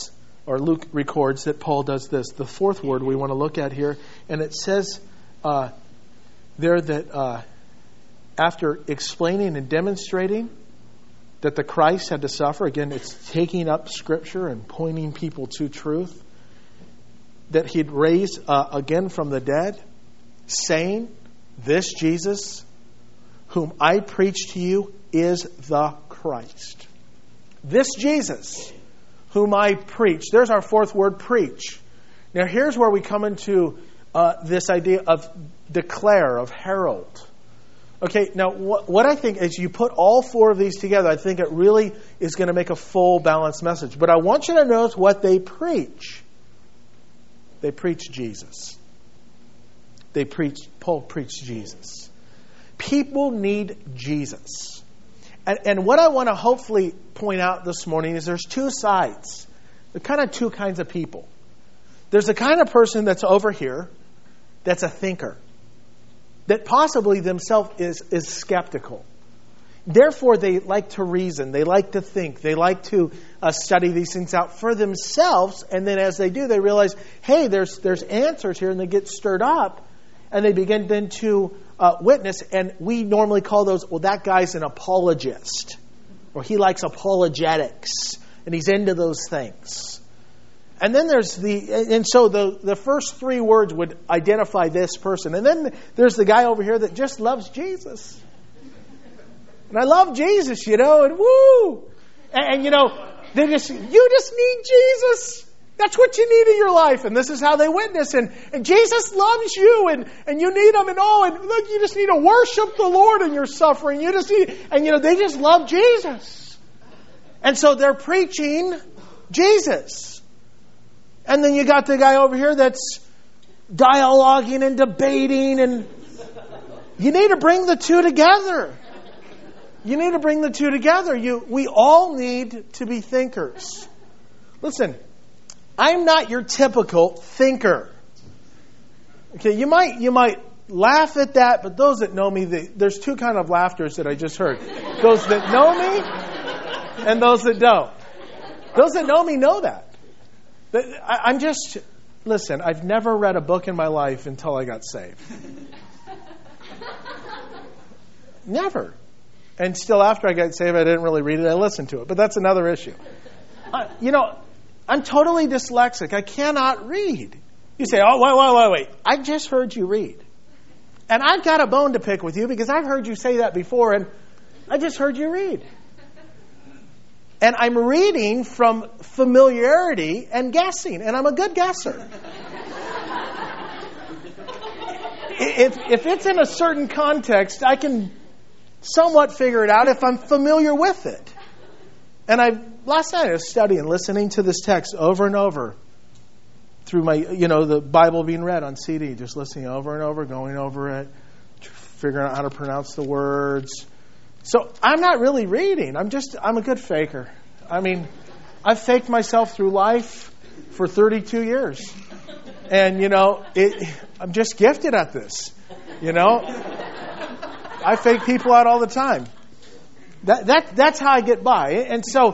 or Luke records that Paul does this. The fourth word we want to look at here, and it says there that after explaining and demonstrating that the Christ had to suffer, again, it's taking up Scripture and pointing people to truth, that he'd raise again from the dead, saying, this Jesus, whom I preach to you, is the Christ. This Jesus, whom I preach. There's our fourth word, preach. Now here's where we come into this idea of declare, of herald. Okay, now what I think is you put all four of these together, I think it really is going to make a full, balanced message. But I want you to notice what they preach. They preach Jesus. Paul preached Jesus. People need Jesus. And what I want to hopefully point out this morning is there's two sides. There are kind of two kinds of people. There's the kind of person that's over here that's a thinker, that possibly themselves is skeptical. Therefore, they like to reason. They like to think. They like to study these things out for themselves. And then as they do, they realize, hey, there's answers here. And they get stirred up. And they begin then to witness. And we normally call those, well, that guy's an apologist. Or he likes apologetics. And he's into those things. And then so the first three words would identify this person. And then there's the guy over here that just loves Jesus. And I love Jesus, and woo! And you just need Jesus. That's what you need in your life. And this is how they witness. And Jesus loves you, and you need Him, and look, you just need to worship the Lord in your suffering. You just need, they just love Jesus. And so they're preaching Jesus. And then you got the guy over here that's dialoguing and debating, and you need to bring the two together. You need to bring the two together. We all need to be thinkers. Listen, I'm not your typical thinker. Okay, you might laugh at that, but those that know me, there's two kind of laughters that I just heard. Those that know me and those that don't. Those that know me know that. Listen, I've never read a book in my life until I got saved. Never. And still after I got saved, I didn't really read it. I listened to it. But that's another issue. I'm totally dyslexic. I cannot read. You say, oh, wait. I just heard you read. And I've got a bone to pick with you because I've heard you say that before, and I just heard you read. And I'm reading from familiarity and guessing, and I'm a good guesser. If it's in a certain context, I can somewhat figure it out if I'm familiar with it. And last night I was studying, listening to this text over and over through my, the Bible being read on CD, just listening over and over, going over it, figuring out how to pronounce the words. So I'm not really reading. I'm a good faker. I mean, I've faked myself through life for 32 years. And, I'm just gifted at this. I fake people out all the time. That's how I get by. And so,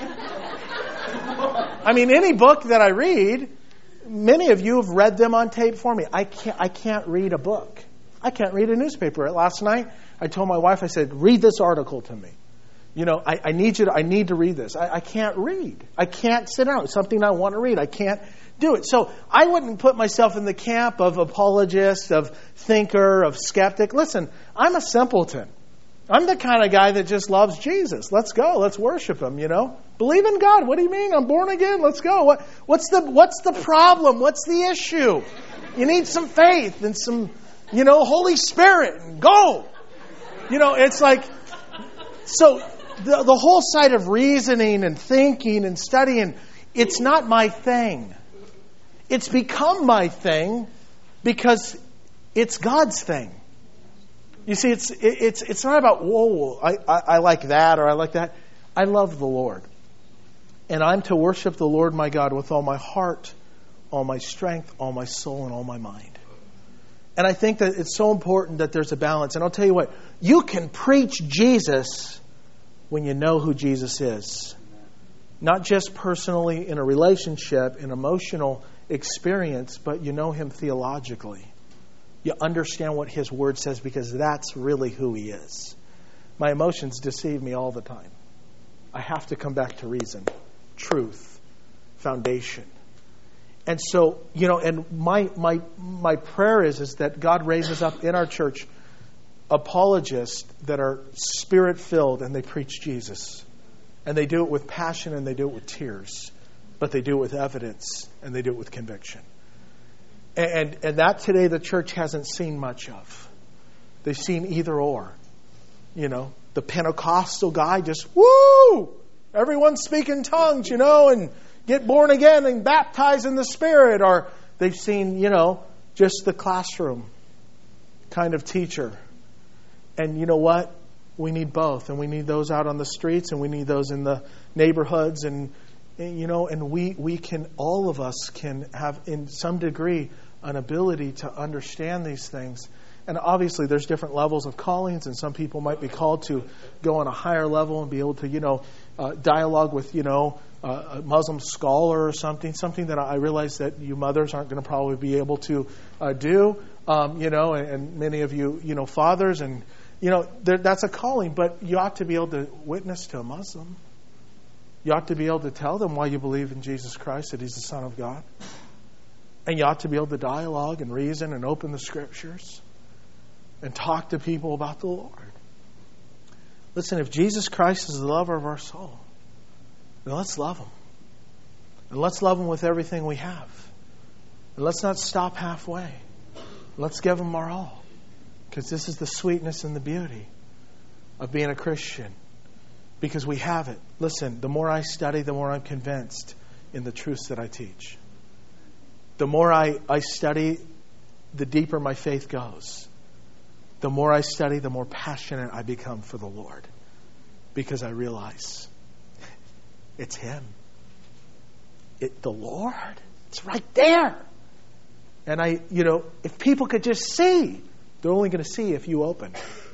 any book that I read, many of you have read them on tape for me. I can't read a book. I can't read a newspaper. Last night, I told my wife, I said, read this article to me. I need to read this. I can't read. I can't sit down. It's something I want to read. I can't do it. So I wouldn't put myself in the camp of apologist, of thinker, of skeptic. Listen, I'm a simpleton. I'm the kind of guy that just loves Jesus. Let's go. Let's worship Him, Believe in God. What do you mean? I'm born again. Let's go. What's the problem? What's the issue? You need some faith and some, Holy Spirit, and go. It's like, so the whole side of reasoning and thinking and studying, it's not my thing. It's become my thing because it's God's thing. You see, it's not about, whoa, I like that or I like that. I love the Lord. And I'm to worship the Lord my God with all my heart, all my strength, all my soul, and all my mind. And I think that it's so important that there's a balance. And I'll tell you what, you can preach Jesus when you know who Jesus is. Not just personally in a relationship, an emotional experience, but you know Him theologically. You understand what His Word says because that's really who He is. My emotions deceive me all the time. I have to come back to reason, truth, foundation. And so, and my prayer is that God raises up in our church apologists that are Spirit-filled and they preach Jesus. And they do it with passion and they do it with tears. But they do it with evidence and they do it with conviction. And that today the church hasn't seen much of. They've seen either or. The Pentecostal guy just, woo! Everyone speak in tongues, and get born again and baptized in the Spirit. Or they've seen, just the classroom kind of teacher. And you know what? We need both. And we need those out on the streets and we need those in the neighborhoods. And we can, all of us can have in some degree an ability to understand these things. And obviously there's different levels of callings, and some people might be called to go on a higher level and be able to, dialogue with, a Muslim scholar or something that I realize that you mothers aren't going to probably be able to do, and many of you, fathers, and, that's a calling, but you ought to be able to witness to a Muslim. You ought to be able to tell them why you believe in Jesus Christ, that He's the Son of God. And you ought to be able to dialogue and reason and open the Scriptures and talk to people about the Lord. Listen, if Jesus Christ is the lover of our soul, then let's love Him. And let's love Him with everything we have. And let's not stop halfway. Let's give Him our all. Because this is the sweetness and the beauty of being a Christian. Because we have it. Listen, the more I study, the more I'm convinced in the truths that I teach. The more I study, the deeper my faith goes. The more I study, the more passionate I become for the Lord. Because I realize it's Him. The Lord. It's right there. And if people could just see, they're only going to see if you open.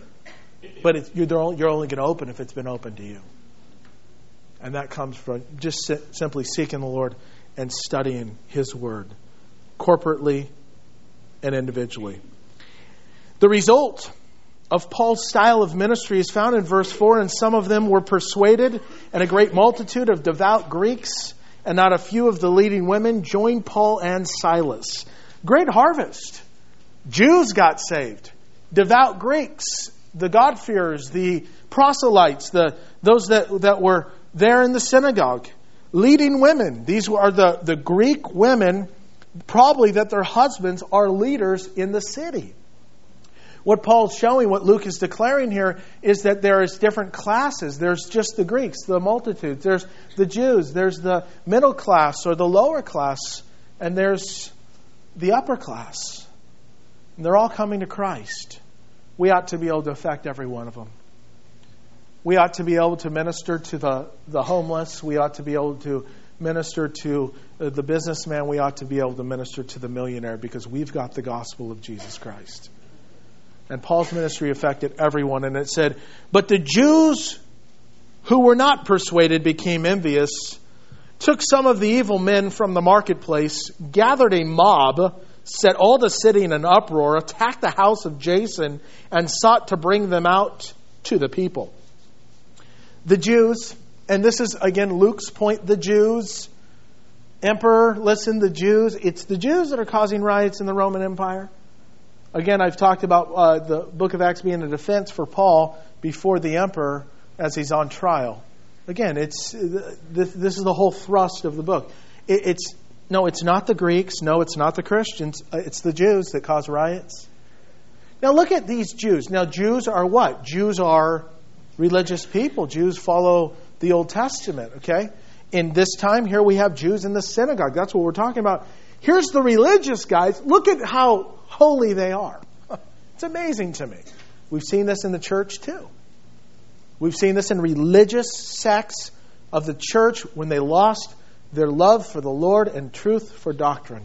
But you're only going to open if it's been opened to you. And that comes from just simply seeking the Lord and studying His Word, corporately and individually. The result of Paul's style of ministry is found in verse 4. And some of them were persuaded, and a great multitude of devout Greeks and not a few of the leading women joined Paul and Silas. Great harvest. Jews got saved. Devout Greeks, the God-fearers, the proselytes, those that were there in the synagogue. Leading women. These are the Greek women, probably that their husbands are leaders in the city. What Paul's showing, what Luke is declaring here, is that there is different classes. There's just the Greeks, the multitudes. There's the Jews. There's the middle class or the lower class. And there's the upper class. And they're all coming to Christ. We ought to be able to affect every one of them. We ought to be able to minister to the homeless. We ought to be able to minister to the businessman. We ought to be able to minister to the millionaire because we've got the gospel of Jesus Christ. And Paul's ministry affected everyone. And it said, but the Jews who were not persuaded became envious, took some of the evil men from the marketplace, gathered a mob, set all the city in an uproar, attacked the house of Jason, and sought to bring them out to the people. The Jews, and this is again Luke's point, the Jews, emperor, listen, the Jews, it's the Jews that are causing riots in the Roman Empire. Again, I've talked about the book of Acts being a defense for Paul before the emperor as he's on trial. Again, this is the whole thrust of the book. It's not the Greeks. No, it's not the Christians. It's the Jews that cause riots. Now look at these Jews. Now Jews are what? Jews are religious people. Jews follow the Old Testament, okay? In this time, here we have Jews in the synagogue. That's what we're talking about. Here's the religious guys. Look at how holy they are. It's amazing to me. We've seen this in the church too. We've seen this in religious sects of the church when they lost their love for the Lord and truth for doctrine.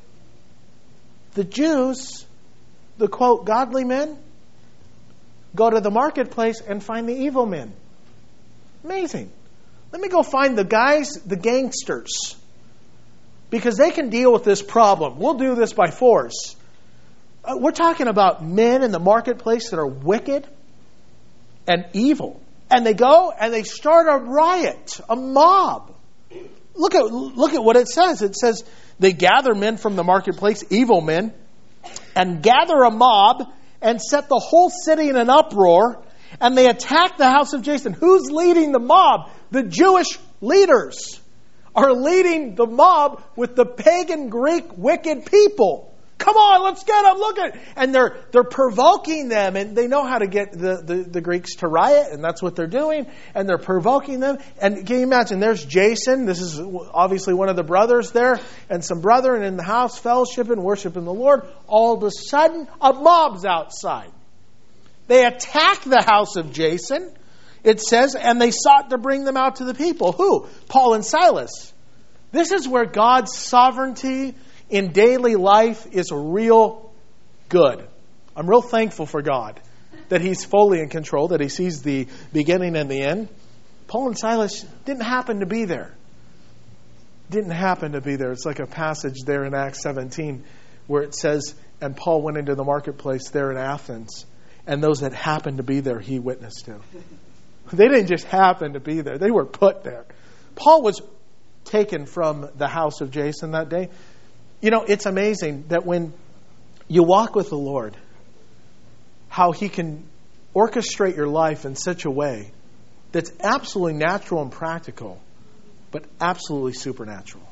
The Jews, the quote, godly men, go to the marketplace and find the evil men. Amazing. let me go find the guys, the gangsters, because they can deal with this problem. We'll do this by force. We're talking about men in the marketplace that are wicked and evil. And they go and they start a riot, a mob. Look at what it says. It says they gather men from the marketplace, evil men, and gather a mob and set the whole city in an uproar. And they attack the house of Jason. Who's leading the mob? The Jewish leaders are leading the mob with the pagan Greek wicked people. Come on, let's get them, look at it. And they're provoking them, and they know how to get the Greeks to riot, and that's what they're doing, and they're provoking them. And can you imagine, there's Jason, this is obviously one of the brothers there, and some brethren in the house fellowshipping, worshiping the Lord. All of a sudden, a mob's outside. They attack the house of Jason, it says, and they sought to bring them out to the people. Who? Paul and Silas. This is where God's sovereignty in daily life is real good. I'm real thankful for God that He's fully in control, that He sees the beginning and the end. Paul and Silas didn't happen to be there. Didn't happen to be there. It's like a passage there in Acts 17 where it says, and Paul went into the marketplace there in Athens, and those that happened to be there, he witnessed to. They didn't just happen to be there. They were put there. Paul was taken from the house of Jason that day. You know, it's amazing that when you walk with the Lord, how He can orchestrate your life in such a way that's absolutely natural and practical, but absolutely supernatural.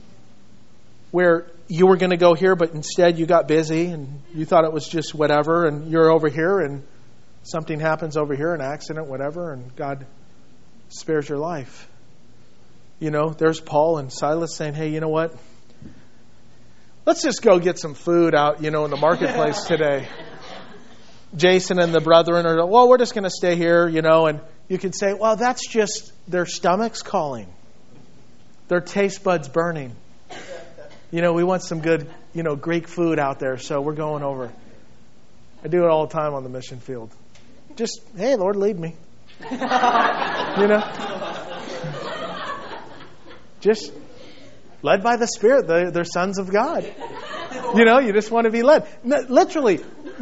Where you were going to go here, but instead you got busy and you thought it was just whatever, and you're over here and something happens over here, an accident, whatever, and God spares your life. You know, there's Paul and Silas saying, hey, you know what? Let's just go get some food out, in the marketplace today. Jason and the brethren are, well, we're just going to stay here, and you could say, well, that's just their stomachs calling. Their taste buds burning. We want some good, Greek food out there, so we're going over. I do it all the time on the mission field. Just, hey, Lord, lead me. Just led by the Spirit. They're sons of God. You just want to be led. Literally,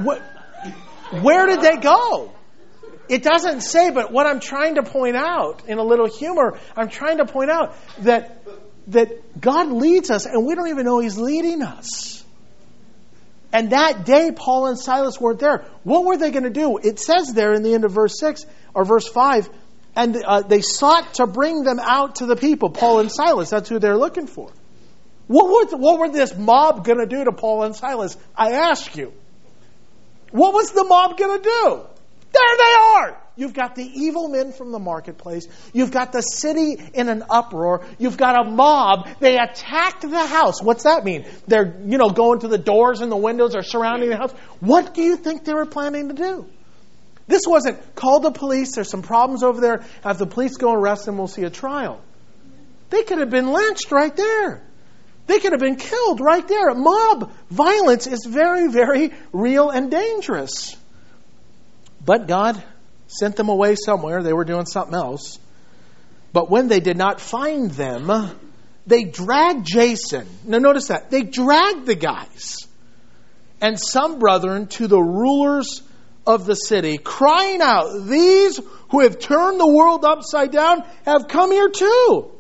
where did they go? It doesn't say, but what I'm trying to point out, in a little humor, I'm trying to point out that God leads us, and we don't even know He's leading us. And that day, Paul and Silas weren't there. What were they going to do? It says there in the end of verse 6 or verse 5, and they sought to bring them out to the people. Paul and Silas, that's who they're looking for. What were this mob going to do to Paul and Silas? I ask you. What was the mob going to do? There they are. You've got the evil men from the marketplace. You've got the city in an uproar. You've got a mob. They attacked the house. What's that mean? They're, going to the doors and the windows are surrounding the house. What do you think they were planning to do? This wasn't call the police. There's some problems over there. Have the police go and arrest them. We'll see a trial. They could have been lynched right there. They could have been killed right there. Mob violence is very, very real and dangerous. But God sent them away somewhere. They were doing something else. But when they did not find them, they dragged Jason. Now notice that. They dragged the guys and some brethren to the rulers of the city, crying out, these who have turned the world upside down have come here too.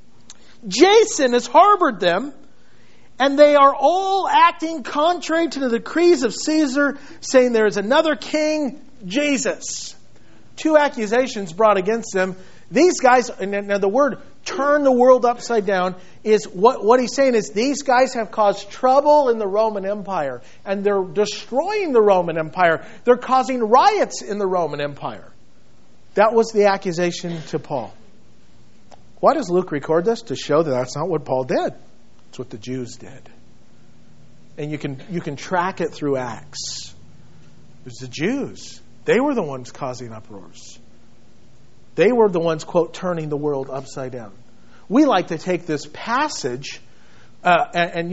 Jason has harbored them, and they are all acting contrary to the decrees of Caesar, saying there is another king, Jesus. 2 accusations brought against them. These guys, now the word turn the world upside down is what he's saying is these guys have caused trouble in the Roman Empire, and they're destroying the Roman Empire. They're causing riots in the Roman Empire. That was the accusation to Paul. Why does Luke record this? To show that that's not what Paul did. It's what the Jews did. And you can track it through Acts. It was the Jews. They were the ones causing uproars. They were the ones, quote, turning the world upside down. We like to take this passage and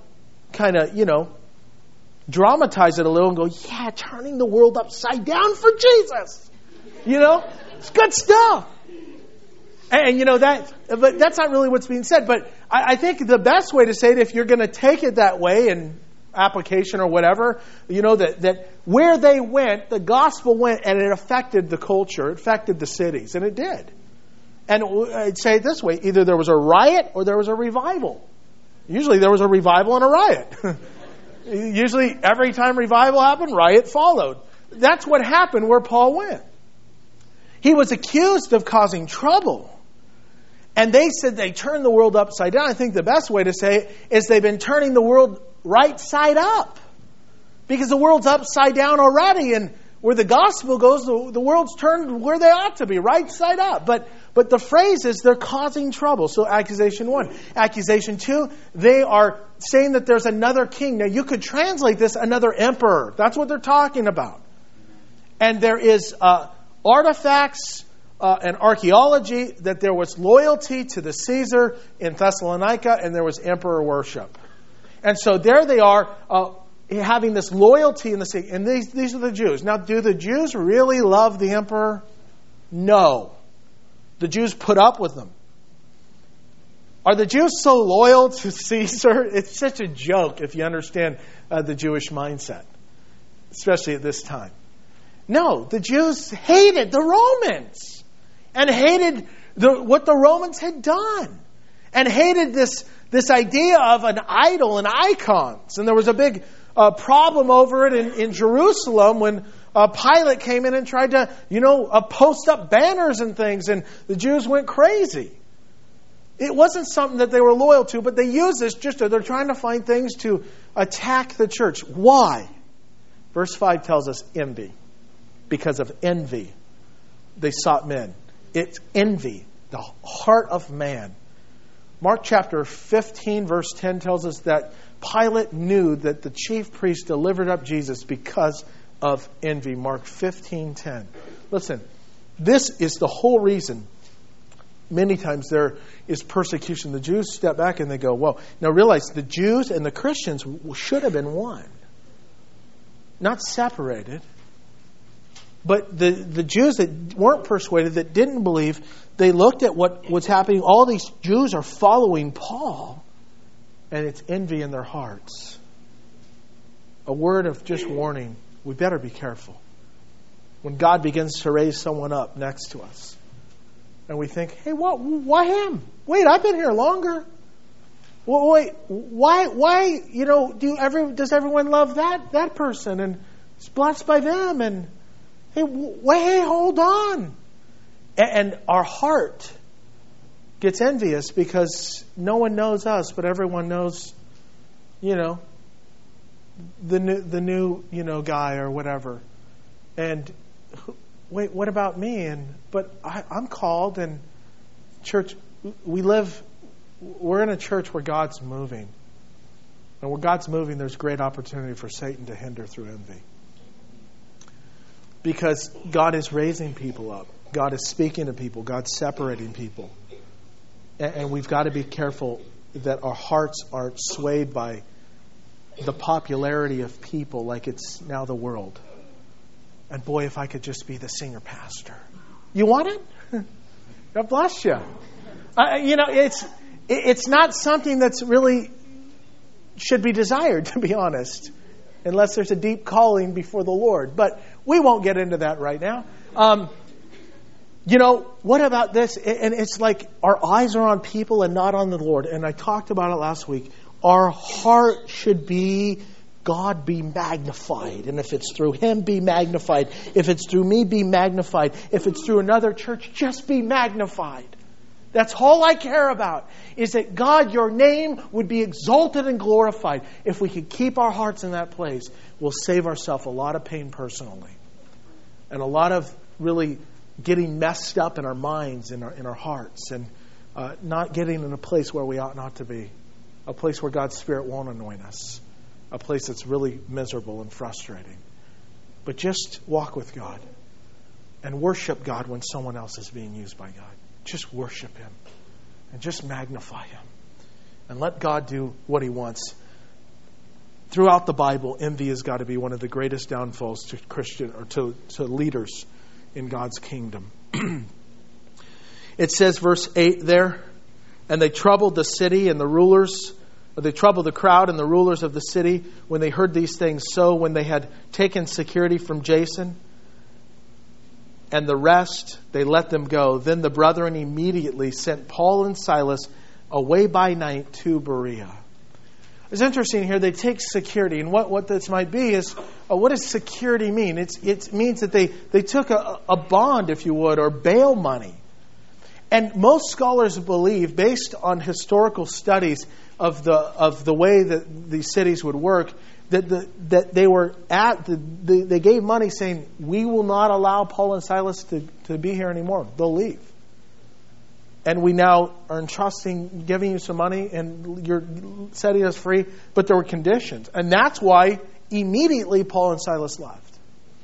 dramatize it a little and go, yeah, turning the world upside down for Jesus. It's good stuff. And but that's not really what's being said. But I think the best way to say it, if you're going to take it that way in application or whatever, that where they went, the gospel went and it affected the culture, it affected the cities, and it did. And I'd say it this way, either there was a riot or there was a revival. Usually there was a revival and a riot. Usually every time revival happened, riot followed. That's what happened where Paul went. He was accused of causing trouble. And they said they turned the world upside down. I think the best way to say it is they've been turning the world right side up. Because the world's upside down already. And where the gospel goes, the world's turned where they ought to be, right side up. But the phrase is they're causing trouble. So accusation 1. Accusation 2, they are saying that there's another king. Now you could translate this another emperor. That's what they're talking about. And there is artifacts and archaeology that there was loyalty to the Caesar in Thessalonica and there was emperor worship. And so there they are having this loyalty in the city. And these are the Jews. Now, do the Jews really love the emperor? No. The Jews put up with them. Are the Jews so loyal to Caesar? It's such a joke if you understand the Jewish mindset, especially at this time. No, the Jews hated the Romans and hated what the Romans had done and hated this idea of an idol and icons. And there was a big problem over it in Jerusalem when Pilate came in and tried to, post up banners and things, and the Jews went crazy. It wasn't something that they were loyal to, but they used this they're trying to find things to attack the church. Why? Verse 5 tells us envy. Because of envy, they sought men. It's envy, the heart of man. Mark chapter 15, verse 10 tells us that Pilate knew that the chief priest delivered up Jesus because of envy. Mark 15:10. Listen, this is the whole reason many times there is persecution. The Jews step back and they go, whoa. Now realize the Jews and the Christians should have been one. Not separated. But the Jews that weren't persuaded, that didn't believe, they looked at what was happening. All these Jews are following Paul, and it's envy in their hearts. A word of just warning. We better be careful. When God begins to raise someone up next to us, and we think, hey, why him? Wait, I've been here longer. Well, wait, why? Does everyone love that person and is blessed by them? And hey, hold on. And our heart gets envious because no one knows us, but everyone knows, the new guy or whatever. And wait, what about me? But I'm called, and church, we're in a church where God's moving. And where God's moving, there's great opportunity for Satan to hinder through envy. Because God is raising people up. God is speaking to people. God's separating people. And we've got to be careful that our hearts aren't swayed by the popularity of people like it's now the world. And boy, if I could just be the senior pastor. You want it? God bless you. It's not something that's really should be desired, to be honest. Unless there's a deep calling before the Lord. But we won't get into that right now. What about this? And it's like our eyes are on people and not on the Lord. And I talked about it last week. Our heart should be God be magnified. And if it's through Him, be magnified. If it's through me, be magnified. If it's through another church, just be magnified. That's all I care about, is that God, your name would be exalted and glorified. If we could keep our hearts in that place, we'll save ourselves a lot of pain personally. And a lot of really getting messed up in our minds, in our hearts, and not getting in a place where we ought not to be. A place where God's Spirit won't anoint us. A place that's really miserable and frustrating. But just walk with God. And worship God when someone else is being used by God. Just worship Him. And just magnify Him. And let God do what He wants. Throughout the Bible, envy has got to be one of the greatest downfalls to Christian or to leaders in God's kingdom. It says, verse 8 there, and they troubled the city and the rulers, or they troubled the crowd and the rulers of the city when they heard these things. So when they had taken security from Jason and the rest, they let them go. Then the brethren immediately sent Paul and Silas away by night to Berea. It's interesting here, they take security. And what this might be is, what does security mean? It means that they took a bond, if you would, or bail money. And most scholars believe, based on historical studies of the way that these cities would work, that they gave money saying, we will not allow Paul and Silas to be here anymore. They'll leave. And we now are entrusting, giving you some money, and you're setting us free. But there were conditions. And that's why immediately Paul and Silas left.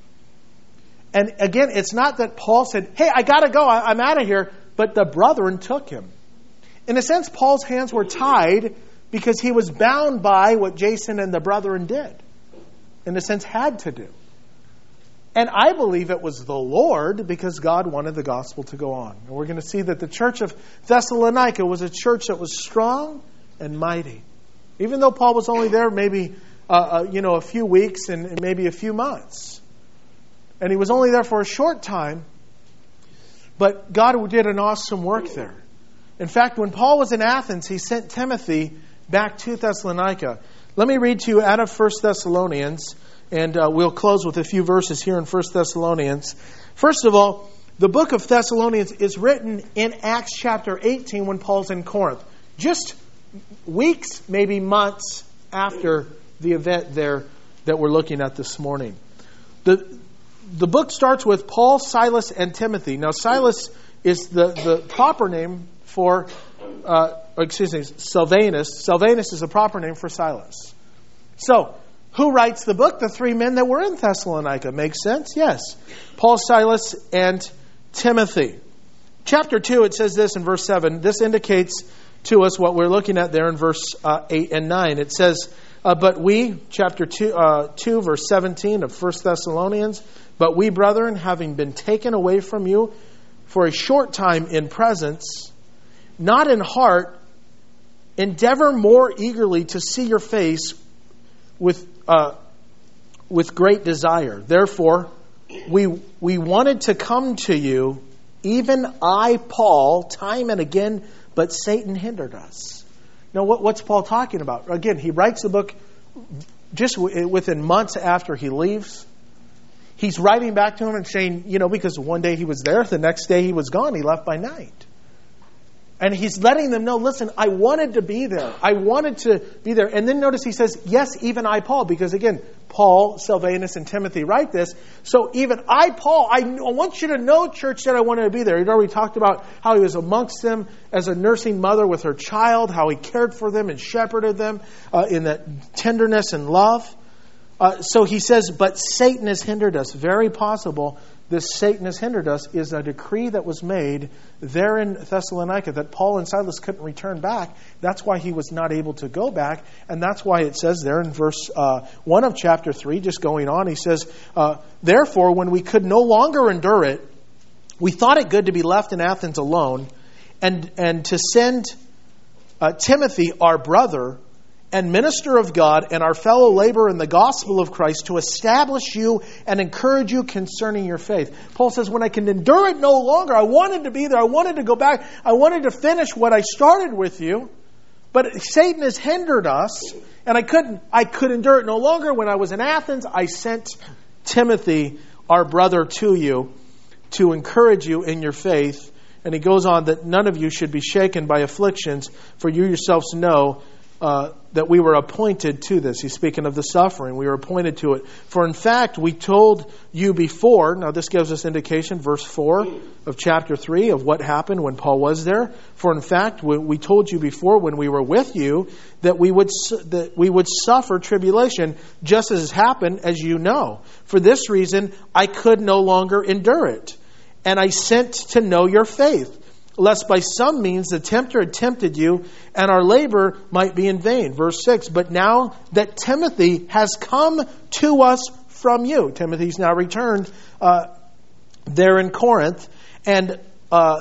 And again, it's not that Paul said, hey, I got to go, I'm out of here. But the brethren took him. In a sense, Paul's hands were tied because he was bound by what Jason and the brethren did. In a sense, had to do. And I believe it was the Lord because God wanted the gospel to go on. And we're going to see that the church of Thessalonica was a church that was strong and mighty. Even though Paul was only there maybe a few weeks and maybe a few months. And he was only there for a short time. But God did an awesome work there. In fact, when Paul was in Athens, he sent Timothy back to Thessalonica. Let me read to you out of 1 Thessalonians. And we'll close with a few verses here in 1 Thessalonians. First of all, the book of Thessalonians is written in Acts chapter 18 when Paul's in Corinth. Just weeks, maybe months after the event there that we're looking at this morning. The book starts with Paul, Silas, and Timothy. Now, Silas is the proper name for, Silvanus. Silvanus is a proper name for Silas. So, who writes the book? The three men that were in Thessalonica. Makes sense? Yes. Paul, Silas, and Timothy. Chapter 2, it says this in verse 7. This indicates to us what we're looking at there in verse 8 and 9. It says, but we, chapter 2, verse 17 of 1 Thessalonians, but we, brethren, having been taken away from you for a short time in presence, not in heart, endeavor more eagerly to see your face with great desire. Therefore, we wanted to come to you, even I, Paul, time and again, but Satan hindered us. Now, what's Paul talking about? Again, he writes the book just within months after he leaves. He's writing back to him and saying, because one day he was there, the next day he was gone. He left by night. And he's letting them know, listen, I wanted to be there. I wanted to be there. And then notice he says, yes, even I, Paul. Because again, Paul, Silvanus, and Timothy write this. So even I, Paul, I want you to know, church, that I wanted to be there. He'd already talked about how he was amongst them as a nursing mother with her child, how he cared for them and shepherded them in that tenderness and love. So he says, but Satan has hindered us. Very possible this Satan has hindered us is a decree that was made there in Thessalonica that Paul and Silas couldn't return back. That's why he was not able to go back. And that's why it says there in verse 1 of chapter 3, just going on, he says, therefore, when we could no longer endure it, we thought it good to be left in Athens alone and to send Timothy, our brother, and minister of God and our fellow laborer in the gospel of Christ to establish you and encourage you concerning your faith. Paul says, when I can endure it no longer, I wanted to be there. I wanted to go back. I wanted to finish what I started with you. But Satan has hindered us, and I could endure it no longer. When I was in Athens, I sent Timothy, our brother, to you to encourage you in your faith. And he goes on that none of you should be shaken by afflictions, for you yourselves know that we were appointed to this. He's speaking of the suffering. We were appointed to it. For in fact, we told you before, now this gives us indication, verse 4 of chapter 3, of what happened when Paul was there. For in fact, we told you before when we were with you that we would suffer tribulation, just as has happened, as you know. For this reason, I could no longer endure it. And I sent to know your faith, lest by some means the tempter had tempted you, and our labor might be in vain. Verse 6, but now that Timothy has come to us from you. Timothy's now returned there in Corinth. And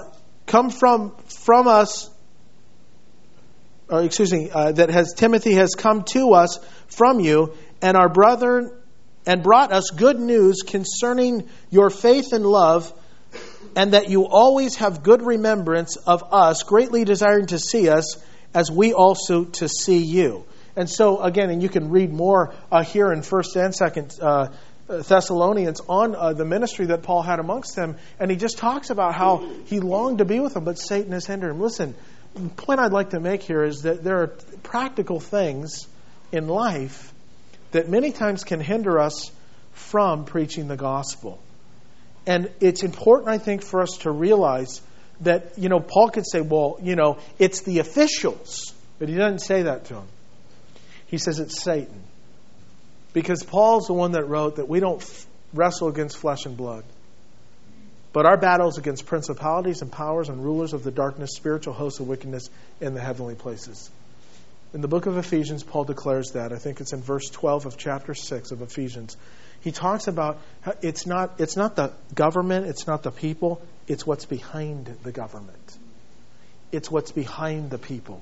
Timothy has come to us from you, and our brother, and brought us good news concerning your faith and love, and that you always have good remembrance of us, greatly desiring to see us, as we also to see you. And so, again, and you can read more here in 1st and 2nd Thessalonians on the ministry that Paul had amongst them. And he just talks about how he longed to be with them, but Satan has hindered him. Listen, the point I'd like to make here is that there are practical things in life that many times can hinder us from preaching the gospel. And it's important, I think, for us to realize that, Paul could say, well, it's the officials. But he doesn't say that to them. He says it's Satan. Because Paul's the one that wrote that we don't wrestle against flesh and blood, but our battle is against principalities and powers and rulers of the darkness, spiritual hosts of wickedness in the heavenly places. In the book of Ephesians, Paul declares that. I think it's in verse 12 of chapter 6 of Ephesians. He talks about how it's not the government, it's not the people, it's what's behind the government. It's what's behind the people.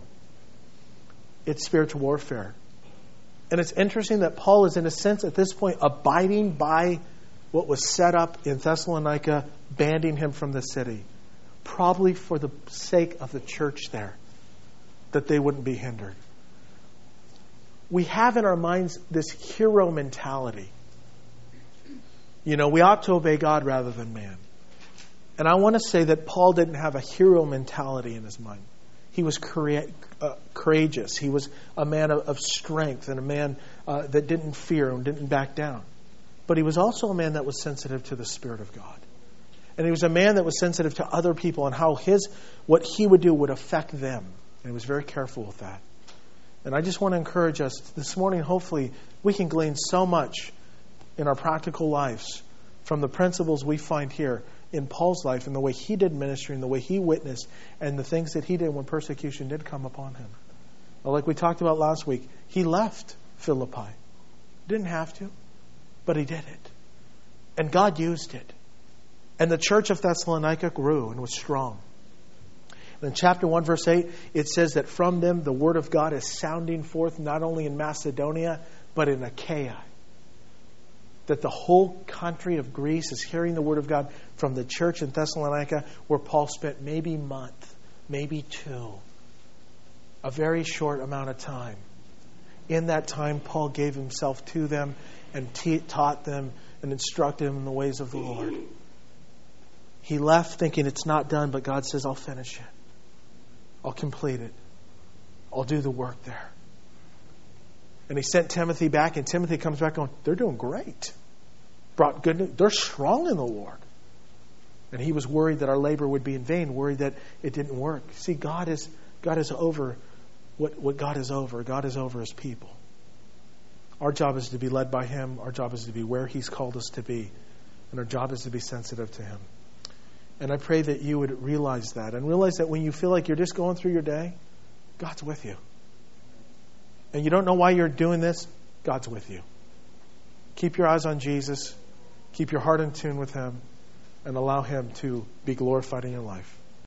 It's spiritual warfare. And it's interesting that Paul is, in a sense, at this point, abiding by what was set up in Thessalonica, banning him from the city. Probably for the sake of the church there, that they wouldn't be hindered. We have in our minds this hero mentality. We ought to obey God rather than man. And I want to say that Paul didn't have a hero mentality in his mind. He was courageous. He was a man of strength and a man that didn't fear and didn't back down. But he was also a man that was sensitive to the Spirit of God. And he was a man that was sensitive to other people and how what he would do would affect them. And he was very careful with that. And I just want to encourage us this morning, hopefully, we can glean so much in our practical lives from the principles we find here in Paul's life and the way he did ministry and the way he witnessed and the things that he did when persecution did come upon him. Well, like we talked about last week, he left Philippi. Didn't have to, but he did it. And God used it. And the church of Thessalonica grew and was strong. And in chapter 1, verse 8, it says that from them the word of God is sounding forth not only in Macedonia, but in Achaia. That the whole country of Greece is hearing the word of God from the church in Thessalonica, where Paul spent maybe a month, maybe 2, a very short amount of time. In that time, Paul gave himself to them and taught them and instructed them in the ways of the Lord. He left thinking it's not done, but God says, I'll finish it. I'll complete it. I'll do the work there. And he sent Timothy back, and Timothy comes back going, they're doing great. Brought good news. They're strong in the Lord. And he was worried that our labor would be in vain, worried that it didn't work. See, God is over what God is over. God is over his people. Our job is to be led by him. Our job is to be where he's called us to be. And our job is to be sensitive to him. And I pray that you would realize that. And realize that when you feel like you're just going through your day, God's with you. And you don't know why you're doing this, God's with you. Keep your eyes on Jesus. Keep your heart in tune with him. And allow him to be glorified in your life.